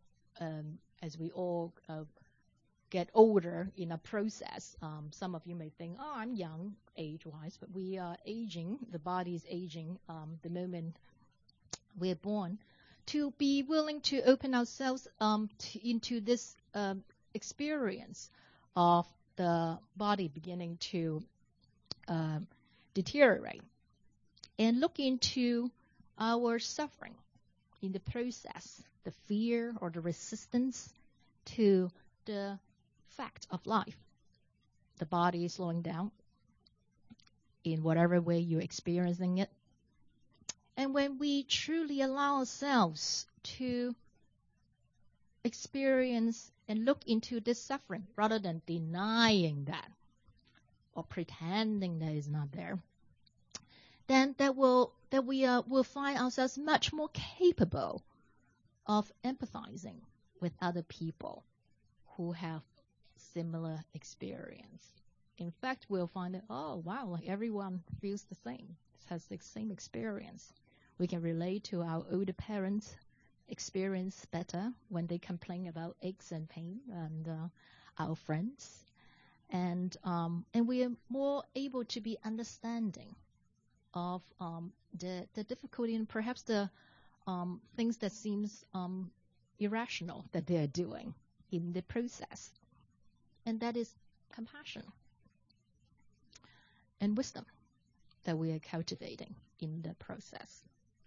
get older in a process. Some of you may think, oh, I'm young age-wise, but we are aging. The body is aging the moment we're born. To be willing to open ourselves into this experience of the body beginning to deteriorate, and look into our suffering in the process, the fear or the resistance to the fact of life. The body is slowing down in whatever way you're experiencing it. And when we truly allow ourselves to experience and look into this suffering rather than denying that or pretending that it's not there, then we will find ourselves much more capable of empathizing with other people who have similar experience. In fact, we'll find that, oh wow, like everyone feels the same, has the same experience. We can relate to our older parents' experience better when they complain about aches and pain, and our friends, and we are more able to be understanding of the difficulty and perhaps the things that seems irrational that they are doing in the process, and that is compassion and wisdom that we are cultivating in the process.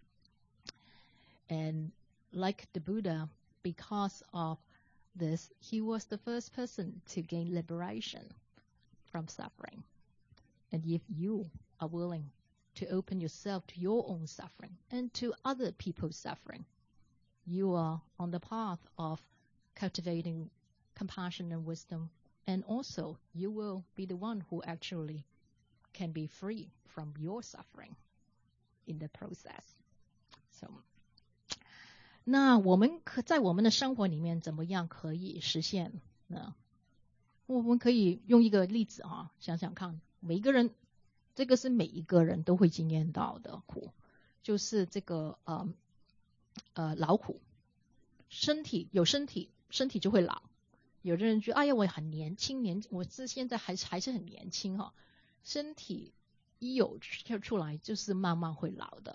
And like the Buddha, because of this, he was the first person to gain liberation from suffering. And if you are willing to open yourself to your own suffering and to other people's suffering, you are on the path of cultivating compassion and wisdom, and also you will be the one who actually can be free from your suffering in the process. So, 那我们在我们的生活里面怎么样可以实现呢？我们可以用一个例子想想看，每一个人，这个是每一个人都会经验到的苦，就是这个劳苦。身体就会老， 有的人觉得，哎呀，我很年轻，我现在还是很年轻哈，身体一有出来就是慢慢会老的。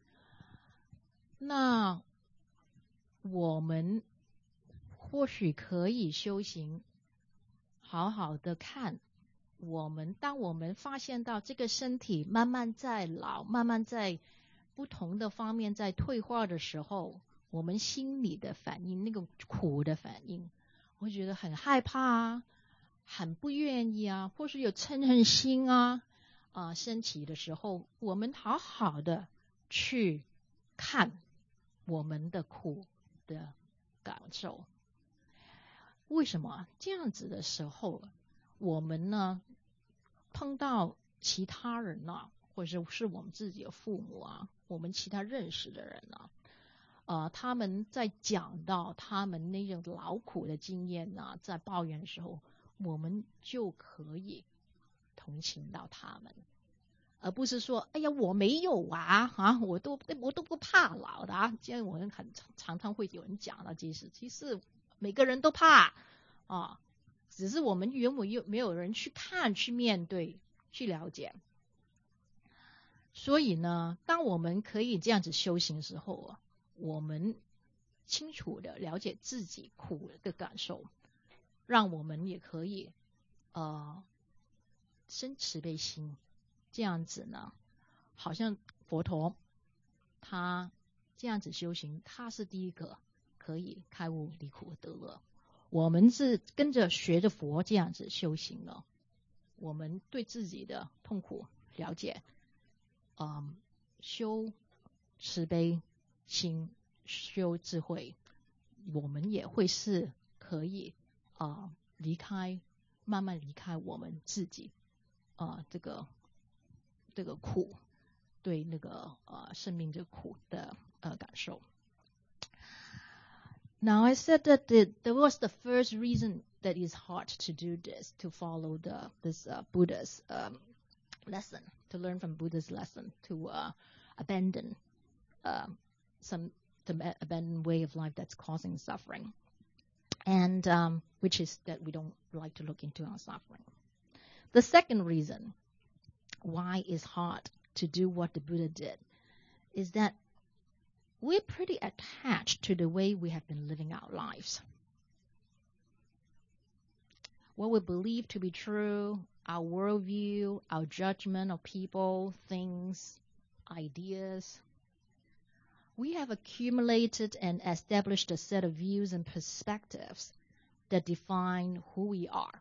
那我们或许可以修行，好好的看当我们发现到这个身体慢慢在老，慢慢在不同的方面在退化的时候，我们心里的反应，那个苦的反应，我觉得很害怕啊，很不愿意啊，或是有嗔恨心啊升起的时候，我们好好的去看我们的苦的感受。为什么这样子的时候，我们呢碰到其他人啊，或者是我们自己的父母啊，我们其他认识的人啊，他们在讲到他们那种劳苦的经验啊，在抱怨的时候，我们就可以同情到他们，而不是说，哎呀，我没有我都不怕老的啊。这样我们常常会有人讲到这事，其实每个人都怕啊，只是我们没有人去看、去面对、去了解。所以呢，当我们可以这样子修行的时候啊，我们清楚的了解自己苦的感受，让我们也可以生慈悲心。这样子呢，好像佛陀他这样子修行，他是第一个可以开悟离苦得乐。我们是跟着学着佛这样子修行了，我们对自己的痛苦了解，修慈悲心，修智慧，我们也会是可以慢慢离开我们自己这个苦，对那个生命这苦的感受。Now I said that there was the first reason that it's hard to do this, to follow this Buddha's lesson, to learn from Buddha's lesson, to abandon abandon way of life that's causing suffering, and which is that we don't like to look into our suffering. The second reason why it's hard to do what the Buddha did is that we're pretty attached to the way we have been living our lives. What we believe to be true, our worldview, our judgment of people, things, ideas. We have accumulated and established a set of views and perspectives that define who we are.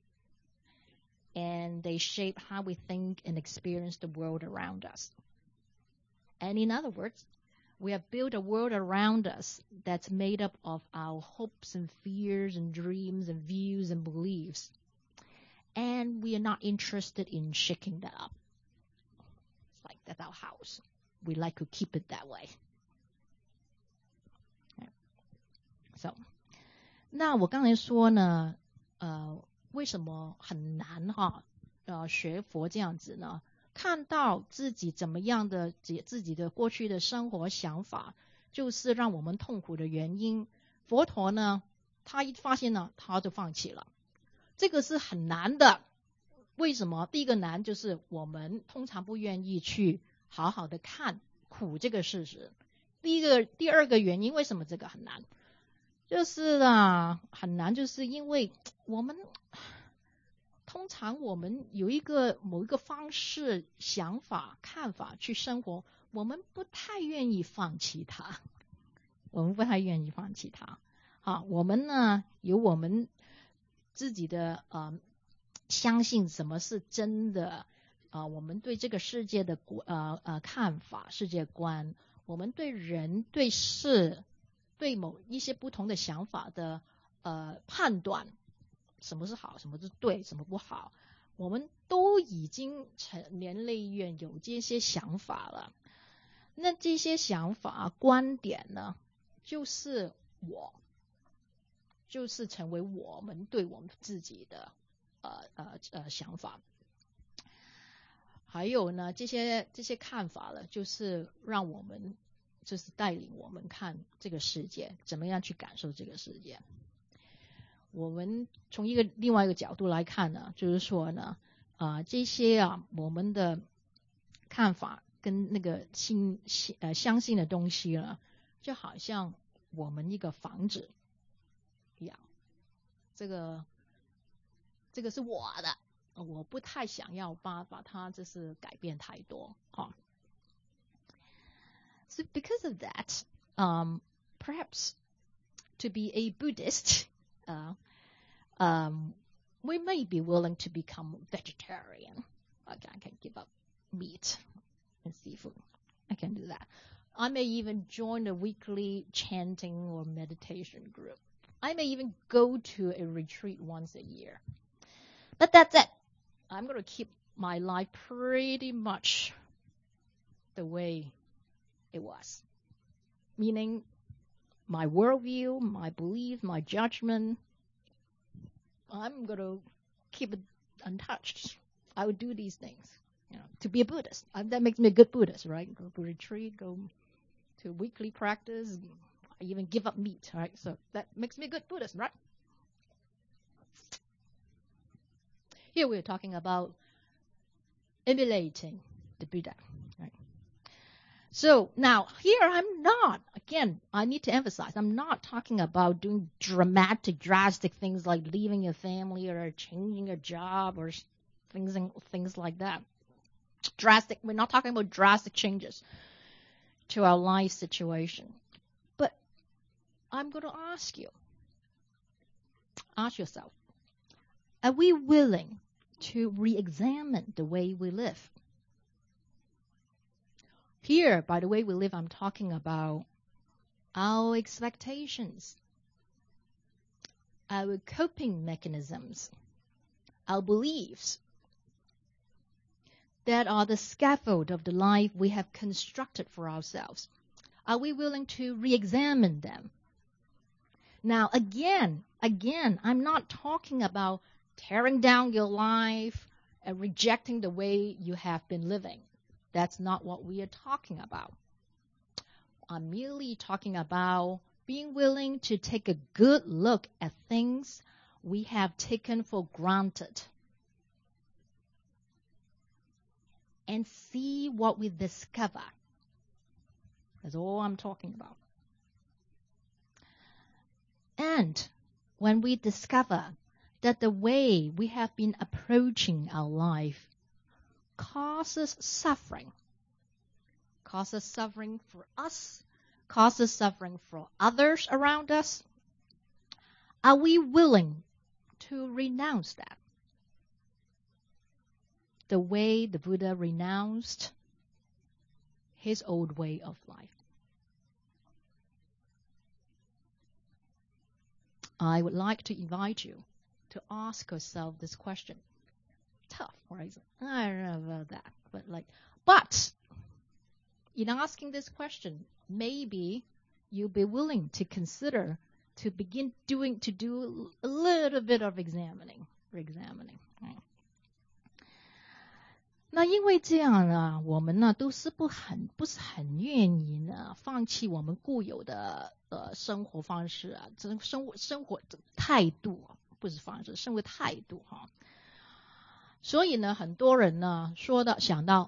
And they shape how we think and experience the world around us. And in other words, we have built a world around us that's made up of our hopes and fears and dreams and views and beliefs. And we are not interested in shaking that up. It's like that's our house. We like to keep it that way. So, 那我刚才说呢，为什么很难学佛这样子呢？看到自己怎么样的自己的过去的生活想法，就是让我们痛苦的原因。佛陀呢，他一发现了，他就放弃了。这个是很难的。为什么？第一个难就是我们通常不愿意去好好的看苦这个事实。第二个原因，为什么这个很难？就是很难，就是因为通常我们有某一个方式、想法、看法去生活，我们不太愿意放弃它。好，我们呢有我们自己的相信什么是真的我们对这个世界的看法、世界观，我们对人、对事、对某一些不同的想法的判断。什么是好，什么是对，什么不好，我们都已经成年累月有这些想法了。那这些想法、观点呢，就是成为我们对我们自己的想法。还有呢，这些看法了，就是让我们，就是带领我们看这个世界，怎么样去感受这个世界。 我们从另外一个角度来看呢，就是说呢，这些我们的看法跟那个相信的东西呢，就好像我们一个房子一样，这个是我的，我不太想要把它就是改变太多哈。So because of that, perhaps to be a Buddhist, we may be willing to become vegetarian. Okay, I can give up meat and seafood. I can do that. I may even join a weekly chanting or meditation group. I may even go to a retreat once a year. But that's it. I'm going to keep my life pretty much the way it was. Meaning my worldview, my belief, my judgment, I'm going to keep it untouched. I would do these things, to be a Buddhist. That makes me a good Buddhist, right? Go to retreat, go to weekly practice, I even give up meat, right? So that makes me a good Buddhist, right? Here we're talking about emulating the Buddha, right? So now here I'm not, again, I need to emphasize, I'm not talking about doing drastic things like leaving a family or changing a job or things like that. We're not talking about drastic changes to our life situation. But I'm going to ask yourself, are we willing to re-examine the way we live? Here, by the way we live, I'm talking about our expectations, our coping mechanisms, our beliefs that are the scaffold of the life we have constructed for ourselves. Are we willing to re-examine them? Now, again, I'm not talking about tearing down your life and rejecting the way you have been living. That's not what we are talking about. I'm merely talking about being willing to take a good look at things we have taken for granted and see what we discover. That's all I'm talking about. And when we discover that the way we have been approaching our life causes suffering for us, causes suffering for others around us, are we willing to renounce that? The way the Buddha renounced his old way of life. I would like to invite you to ask yourself this question. Tough, right? I don't know about that, but in asking this question, maybe you'll be willing to consider to begin do a little bit of re-examining. Right? 那因为这样呢，我们呢都是不是很愿意呢放弃我们固有的生活方式啊，这生活态度啊，不是方式，生活态度哈。所以呢，很多人呢想到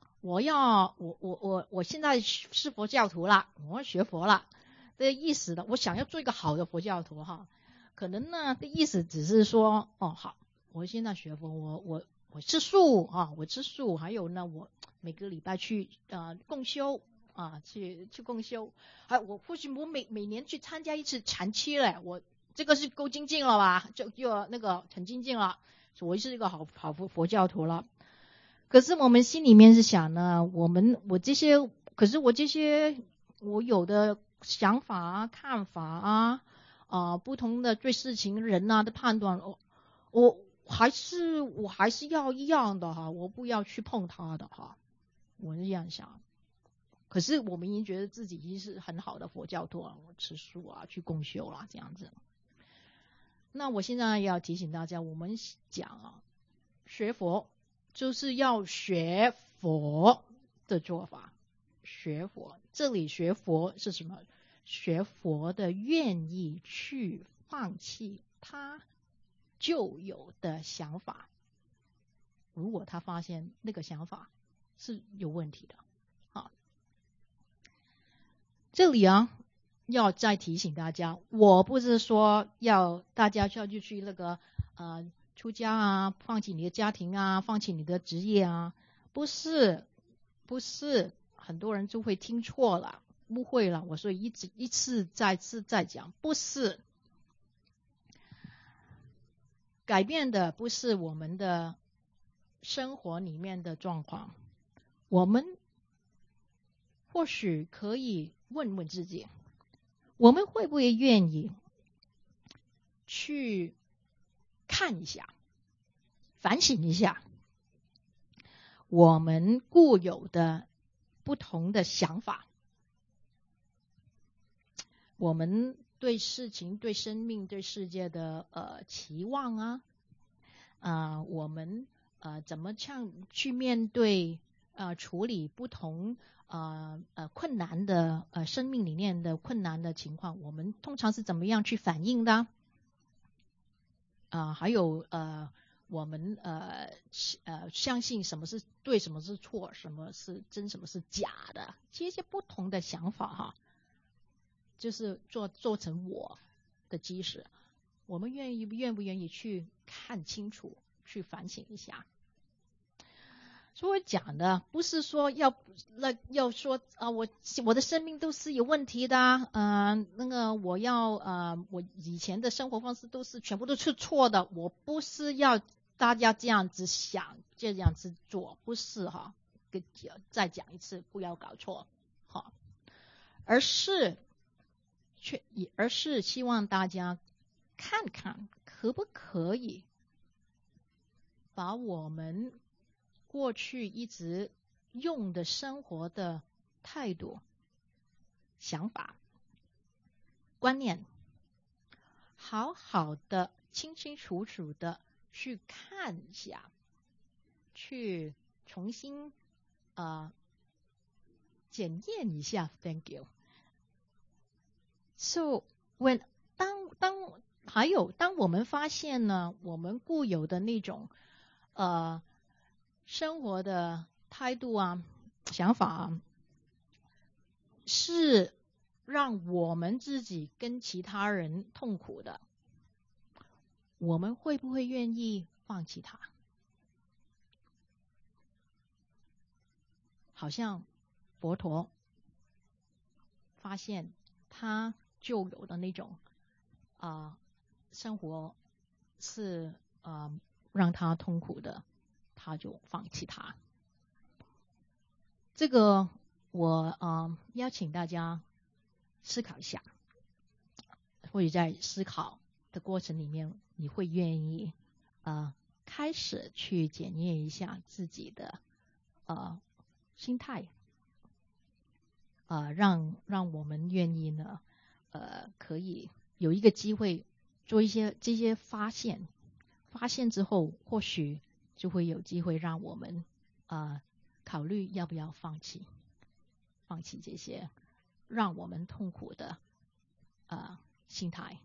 我现在是佛教徒了，我要学佛了，这意思的，我想要做一个好的佛教徒哈。可能呢，这意思只是说，好，我现在学佛，我吃素啊，还有呢，我每个礼拜去共修啊，去共修，我或许我每年去参加一次禅期嘞，我这个是够精进了吧？就那个很精进了，我是一个好佛教徒了。可是我们心里面是想呢，我这些我有的想法啊、看法啊，不同的对事情人的判断，我还是要一样的哈，我不要去碰它的哈，我是这样想。可是我们已经觉得自己已经是很好的佛教徒啊，我吃素啊，去共修啦，这样子。那我现在要提醒大家，我们讲学佛就是要学佛的做法。学佛，这里学佛是什么？学佛的愿意去放弃他就有的想法，如果他发现那个想法是有问题的，好，这里要再提醒大家，我不是说要大家就去那个出家放弃你的家庭放弃你的职业不是，很多人就会听错了，误会了。我说一次再讲，不是改变的，不是我们的生活里面的状况。我们或许可以问问自己，我们会不会愿意去看一下，反省一下我们固有的不同的想法，我们对事情、对生命、对世界的期望我们怎么去面对处理不同困难的生命里面的困难的情况，我们通常是怎么样去反应的还有我们相信什么是对，什么是错，什么是真，什么是假的，这些不同的想法就是做成我的基石。我们愿不愿意去看清楚，去反省一下？所以我讲的不是说要说我的生命都是有问题的那个我以前的生活方式都是全部都是错的，我不是要大家这样子想，这样子做，不是再讲一次，不要搞错而是希望大家看看可不可以把我们过去一直用的生活的态度、想法、观念，好好的、清清楚楚的去看一下，去重新检验一下。Thank you. So当我们发现呢，我们固有的那种生活的态度想法是让我们自己跟其他人痛苦的，我们会不会愿意放弃它？好像佛陀发现他就有的那种生活是让他痛苦的，他就放弃它。这个我邀请大家思考一下，或者在思考的过程里面，你会愿意开始去检验一下自己的心态让我们愿意呢可以有一个机会做这些发现之后，或许就会有机会让我们考虑要不要放弃这些让我们痛苦的心态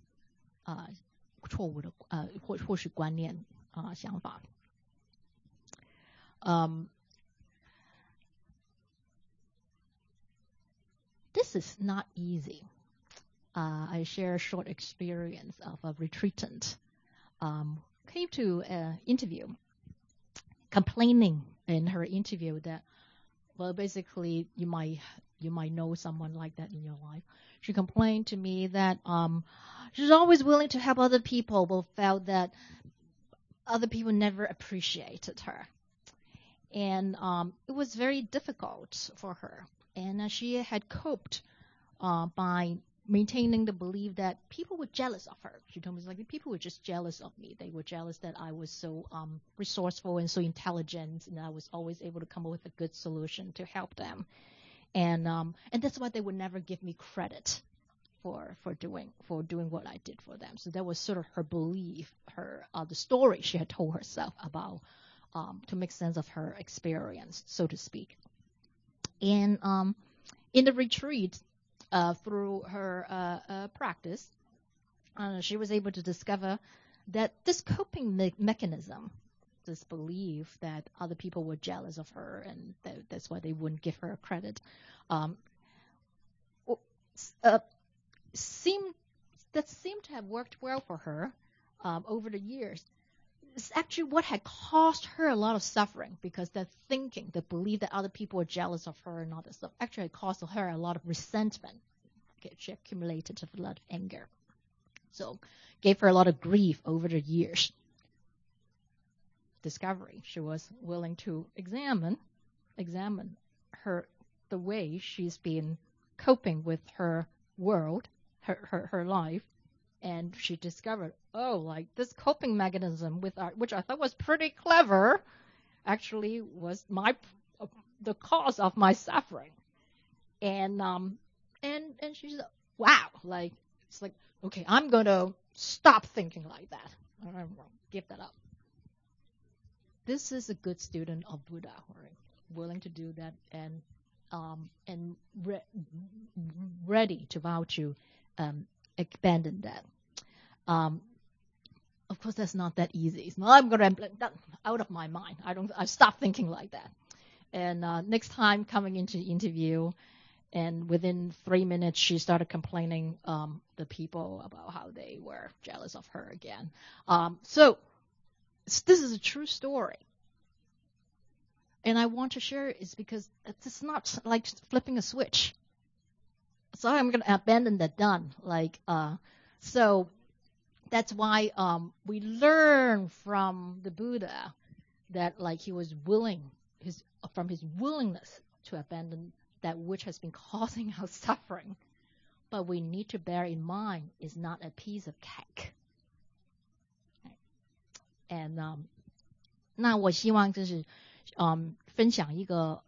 错误的或是观念想法。This is not easy. I share a short experience of a retreatant came to an interview complaining in her interview that, well, basically you might know someone like that in your life. She complained to me that she's always willing to help other people, but felt that other people never appreciated her. And it was very difficult for her. And she had coped by maintaining the belief that people were jealous of her. She told me, like, people were just jealous of me. They were jealous that I was so resourceful and so intelligent, and I was always able to come up with a good solution to help them. And that's why they would never give me credit for doing what I did for them. So that was sort of her belief, the story she had told herself about to make sense of her experience, so to speak. And in the retreat, through her practice, she was able to discover that this coping mechanism, this belief that other people were jealous of her and that's why they wouldn't give her credit, seemed to have worked well for her over the years. It's actually what had caused her a lot of suffering, because the thinking, the belief that other people were jealous of her and all that stuff actually had caused her a lot of resentment. Okay, she accumulated a lot of anger. So gave her a lot of grief over the years. Discovery, she was willing to examine the way she's been coping with her world, her life, and she discovered, like this coping mechanism with art, which I thought was pretty clever, actually was the cause of my suffering. And she said, wow, like it's like, okay, I'm gonna stop thinking like that. I'm gonna give that up. This is a good student of Buddha, right? Willing to do that and ready to vow to abandon that. Of course, that's not that easy. It's not, I'm going to out of my mind. I stop thinking like that. And next time coming into the interview, and within 3 minutes, she started complaining the people about how they were jealous of her again. So this is a true story. And I want to share it is because it's not like flipping a switch. So I'm going to abandon that done. So that's why we learn from the Buddha that like he was willing, from his willingness to abandon that which has been causing our suffering. But we need to bear in mind it's not a piece of cake. And 那我希望就是分享一个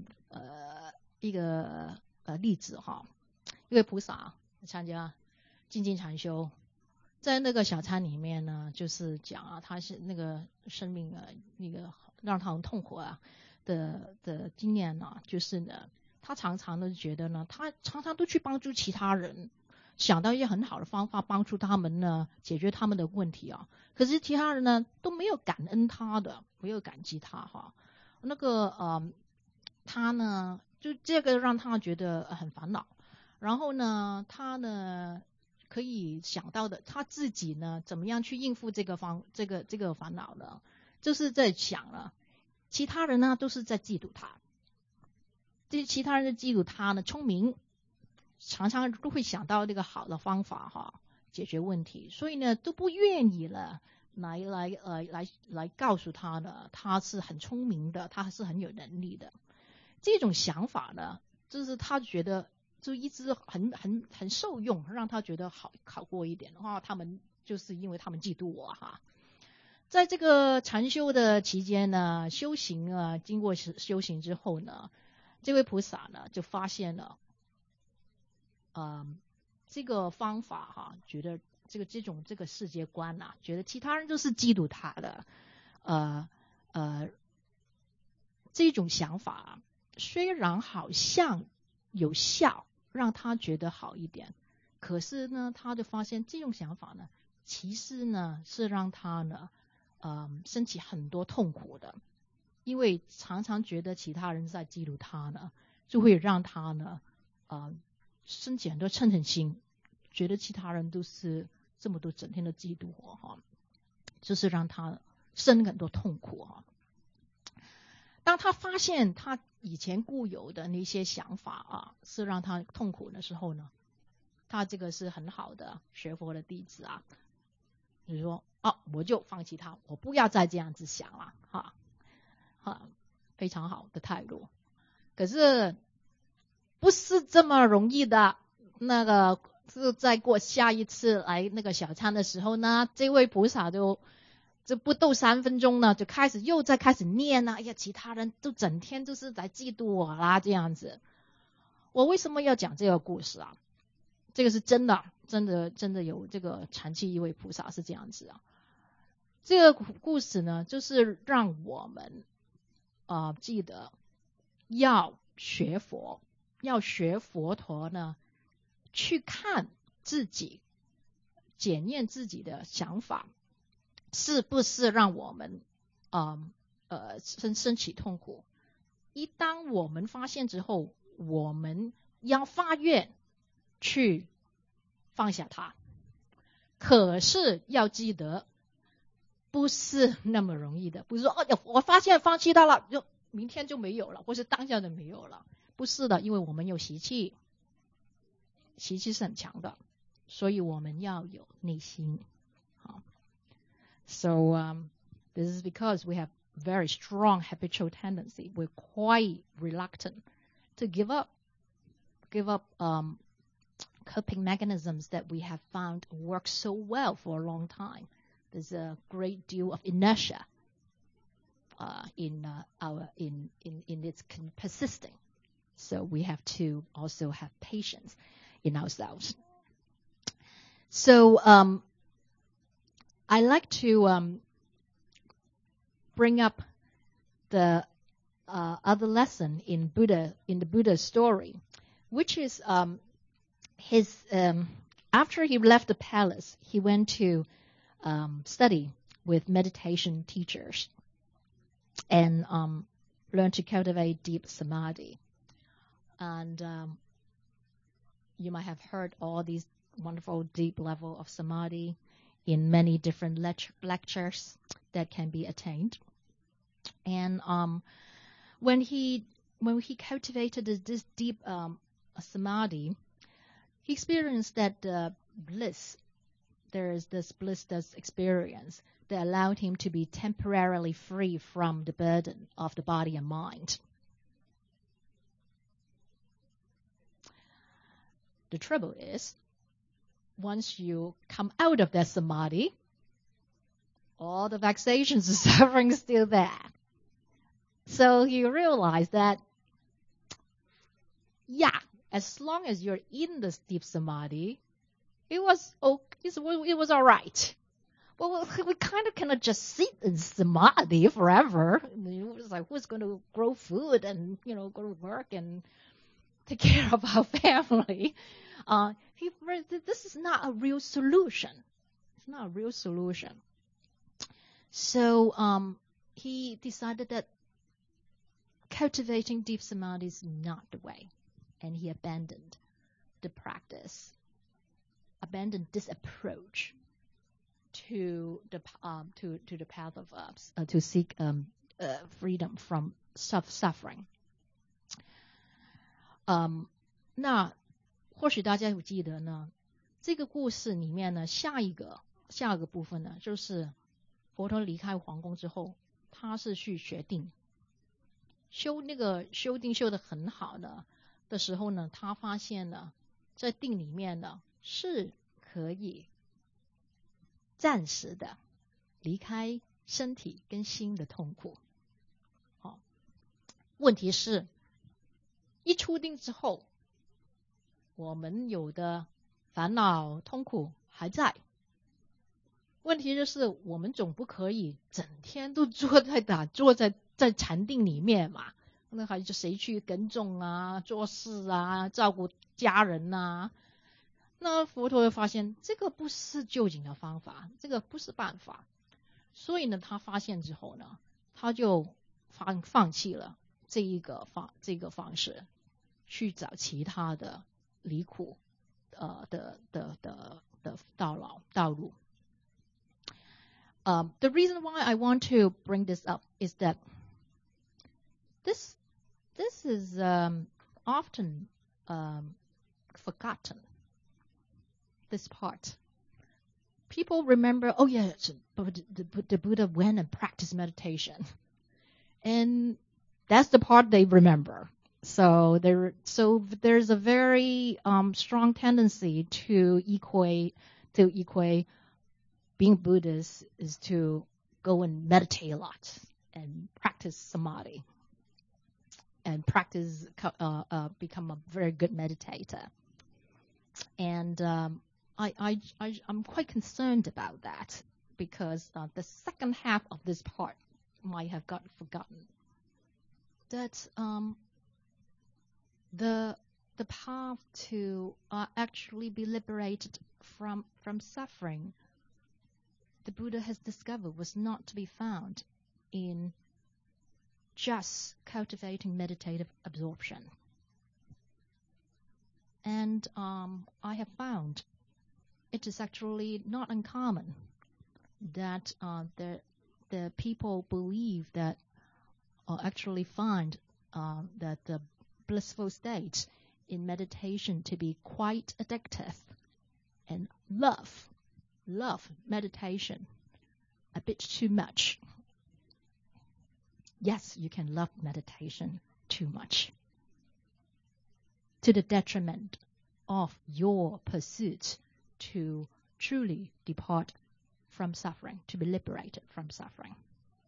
例子哈，一位菩萨参加精进禅修，在那个小餐里面呢，就是讲啊，他是那个生命那个让他很痛苦的经验呢，就是呢，他常常的觉得呢，他常常都去帮助其他人，想到一些很好的方法帮助他们呢，解决他们的问题啊，可是其他人呢都没有感恩他的，没有感激他哈。那个他呢，就这个让他觉得很烦恼。然后呢，他呢可以想到的，他自己呢怎么样去应付这个烦恼呢？就是在想了，其他人呢都是在嫉妒他，这其他人在嫉妒他呢聪明，常常都会想到这个好的方法哈，解决问题，所以呢都不愿意了。来告诉他呢，他是很聪明的，他是很有能力的。这种想法呢，就是他觉得就一直很受用，让他觉得好过一点的话，他们就是因为他们嫉妒我哈。在这个禅修的期间呢，修行啊，经过修行之后呢，这位菩萨呢就发现了，这个方法哈，觉得这个世界观啊，觉得其他人都是嫉妒他的，这种想法虽然好像有效，让他觉得好一点，可是呢，他就发现这种想法呢，其实呢是让他呢，升起很多痛苦的，因为常常觉得其他人在嫉妒他呢，就会让他呢，升起很多嗔恨心，觉得其他人都是这么多整天的嫉妒我哈，就是让他生很多痛苦哈。当他发现他以前固有的那些想法啊，是让他痛苦的时候呢，他这个是很好的学佛的弟子啊，就是说我就放弃他，我不要再这样子想了哈，非常好的态度。可是不是这么容易的，那个是在过下一次来那个小餐的时候呢，这位菩萨就不到3分钟呢，就开始念啊，哎呀，其他人都整天就是在嫉妒我啦，这样子。我为什么要讲这个故事啊？这个是真的有这个禅期一位菩萨是这样子啊。这个故事呢，就是让我们记得要学佛陀呢，去看自己检验自己的想法是不是让我们升起痛苦。一当我们发现之后，我们要发愿去放下它。可是要记得，不是那么容易的。不是说我发现放弃它了，就明天就没有了，或是当下就没有了。不是的，因为我们有习气，习气是很强的，所以我们要有内心。好 ，So this is because we have very strong habitual tendency. We're quite reluctant to give up coping mechanisms that we have found work so well for a long time. There's a great deal of inertia in its persisting. So we have to also have patience in ourselves. So I like to bring up the other lesson in the Buddha story, which is his after he left the palace, he went to study with meditation teachers and learn to cultivate deep samadhi. And you might have heard all these wonderful deep level of samadhi in many different lectures that can be attained. And when he cultivated this deep samadhi, he experienced that bliss. There is this blissful experience that allowed him to be temporarily free from the burden of the body and mind. The trouble is, once you come out of that samadhi, all the vexations and suffering is still there. So he realized that, as long as you're in this deep samadhi, it was all right. Well, we kind of cannot just sit in samadhi forever. It's like, who's going to grow food and go to work and take care of our family? This is not a real solution. It's not a real solution. So he decided that cultivating deep samadhi is not the way, and he abandoned the practice, abandoned this approach to the path of to seek freedom from suffering. 那或许大家有记得呢，这个故事里面呢，下一个部分呢，就是佛陀离开皇宫之后，他是去学定，修定修得很好的时候呢，他发现呢，在定里面呢是可以暂时的离开身体跟心的痛苦。好，问题是，一出定之后，我们有的烦恼痛苦还在。问题就是，我们总不可以整天都坐在禅定里面嘛？那还就谁去耕种啊、做事啊、照顾家人啊？那佛陀发现这个不是究竟的方法，这个不是办法。所以呢，他发现之后呢，他就放弃了这个方式，去找其他的离苦的道路。The reason why I want to bring this up is that this is often forgotten. This part. People remember, the Buddha went and practiced meditation. And that's the part they remember. So there's a very strong tendency to equate being Buddhist is to go and meditate a lot and practice samadhi and become a very good meditator. And I'm quite concerned about that because the second half of this part might have gotten forgotten. That the the path to actually be liberated from suffering, the Buddha has discovered was not to be found in just cultivating meditative absorption. And I have found it is actually not uncommon that the people believe that, or actually find that the blissful state in meditation to be quite addictive, and love meditation a bit too much. Yes, you can love meditation too much, to the detriment of your pursuit to truly depart from suffering, to be liberated from suffering.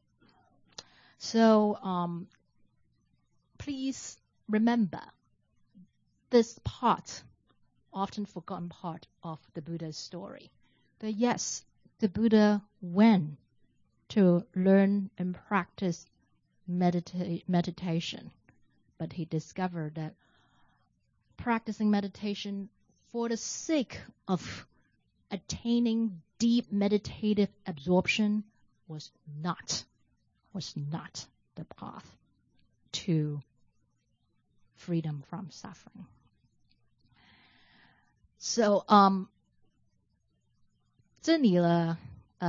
So please remember this part, often forgotten part of the Buddha's story. That yes, the Buddha went to learn and practice meditation, but he discovered that practicing meditation for the sake of attaining deep meditative absorption was not the path to freedom from suffering. So 这里呢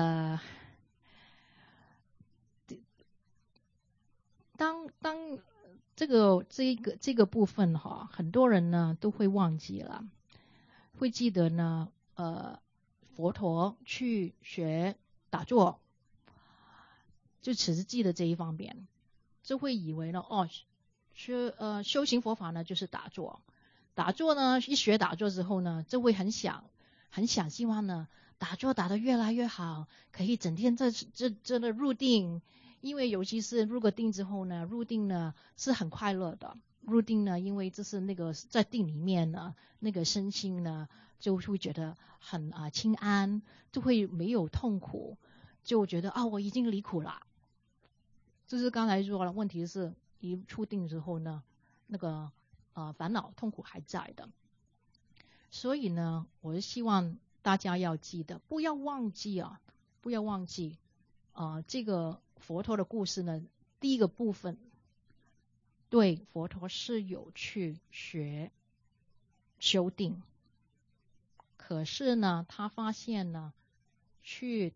当这个部分哈，很多人呢都会忘记了，会记得呢佛陀去学打坐，就只是记得这一方面，就会以为呢修行佛法呢就是打坐，打坐呢一学打坐之后呢，就会很想希望呢打坐打得越来越好，可以整天这的入定。因为尤其是入个定之后呢，入定呢是很快乐的。入定呢，因为这是那个在定里面呢，那个身心呢就会觉得很清安，就会没有痛苦，就觉得我已经离苦了。就是刚才说了，问题是一出定之后呢，那个烦恼痛苦还在的。所以呢，我是希望大家要记得，不要忘记这个佛陀的故事呢，第一个部分对佛陀是有去学修定，可是呢他发现呢去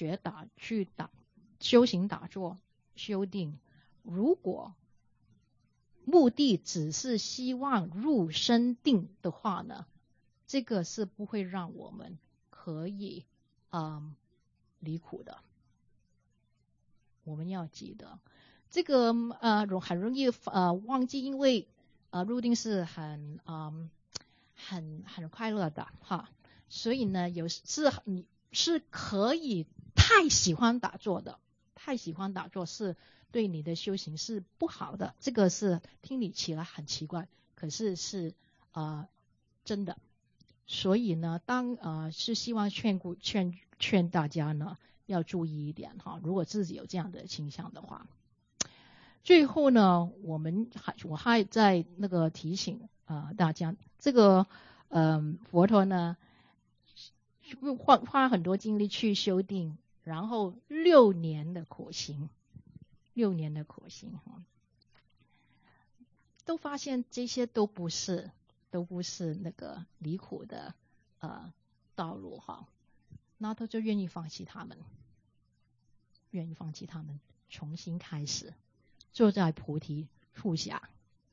修行打坐修定，如果目的只是希望入深定的话呢，这个是不会让我们可以离苦的。我们要记得这个很容易忘记，因为入定是很快乐的哈，所以呢你是可以太喜欢打坐是对你的修行是不好的，这个是听你起来很奇怪，可是是真的。所以呢是希望劝大家呢要注意一点哈，如果自己有这样的倾向的话。最后呢，我还在那个提醒大家，这个佛陀呢花很多精力去修定，然后6年的苦行都发现这些都不是那个离苦的道路哈。那他就愿意放弃他们，重新开始，坐在菩提树下，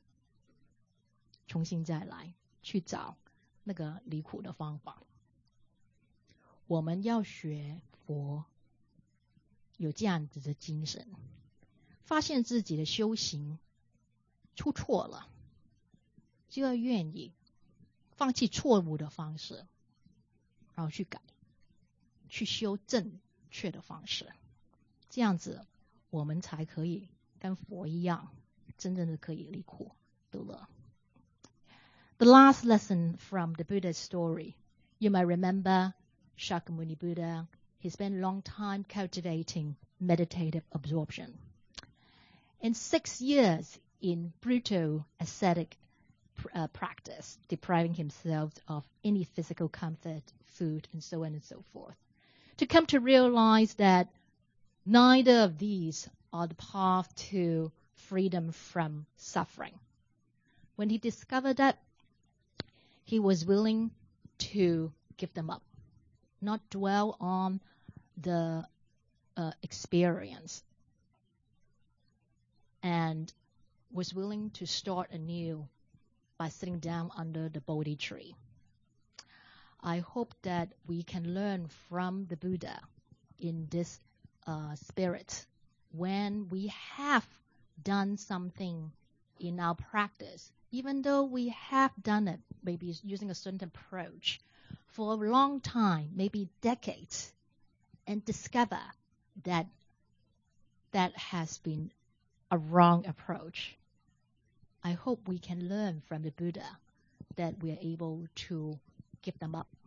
重新再来去找那个离苦的方法。我们要学佛，有这样子的精神，发现自己的修行出错了，就要愿意放弃错误的方式，然后去改，去修正确的方式，这样子我们才可以跟佛一样，真正的可以离苦得乐。The last lesson from the Buddha's story. You may remember Shakyamuni Buddha. He spent a long time cultivating meditative absorption. In 6 years in brutal ascetic practice, depriving himself of any physical comfort, food, and so on and so forth, to come to realize that neither of these are the path to freedom from suffering. When he discovered that, he was willing to give them up, not dwell on the experience, and was willing to start anew by sitting down under the Bodhi tree. I hope that we can learn from the Buddha in this spirit when we have done something in our practice, even though we have done it, maybe using a certain approach for a long time, maybe decades, and discover that that has been a wrong approach. I hope we can learn from the Buddha that we are able to give them up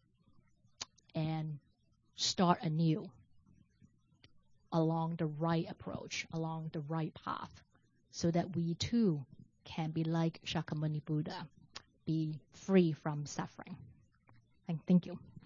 and start anew along the right approach, along the right path, so that we too can be like Shakyamuni Buddha, be free from suffering. And thank you.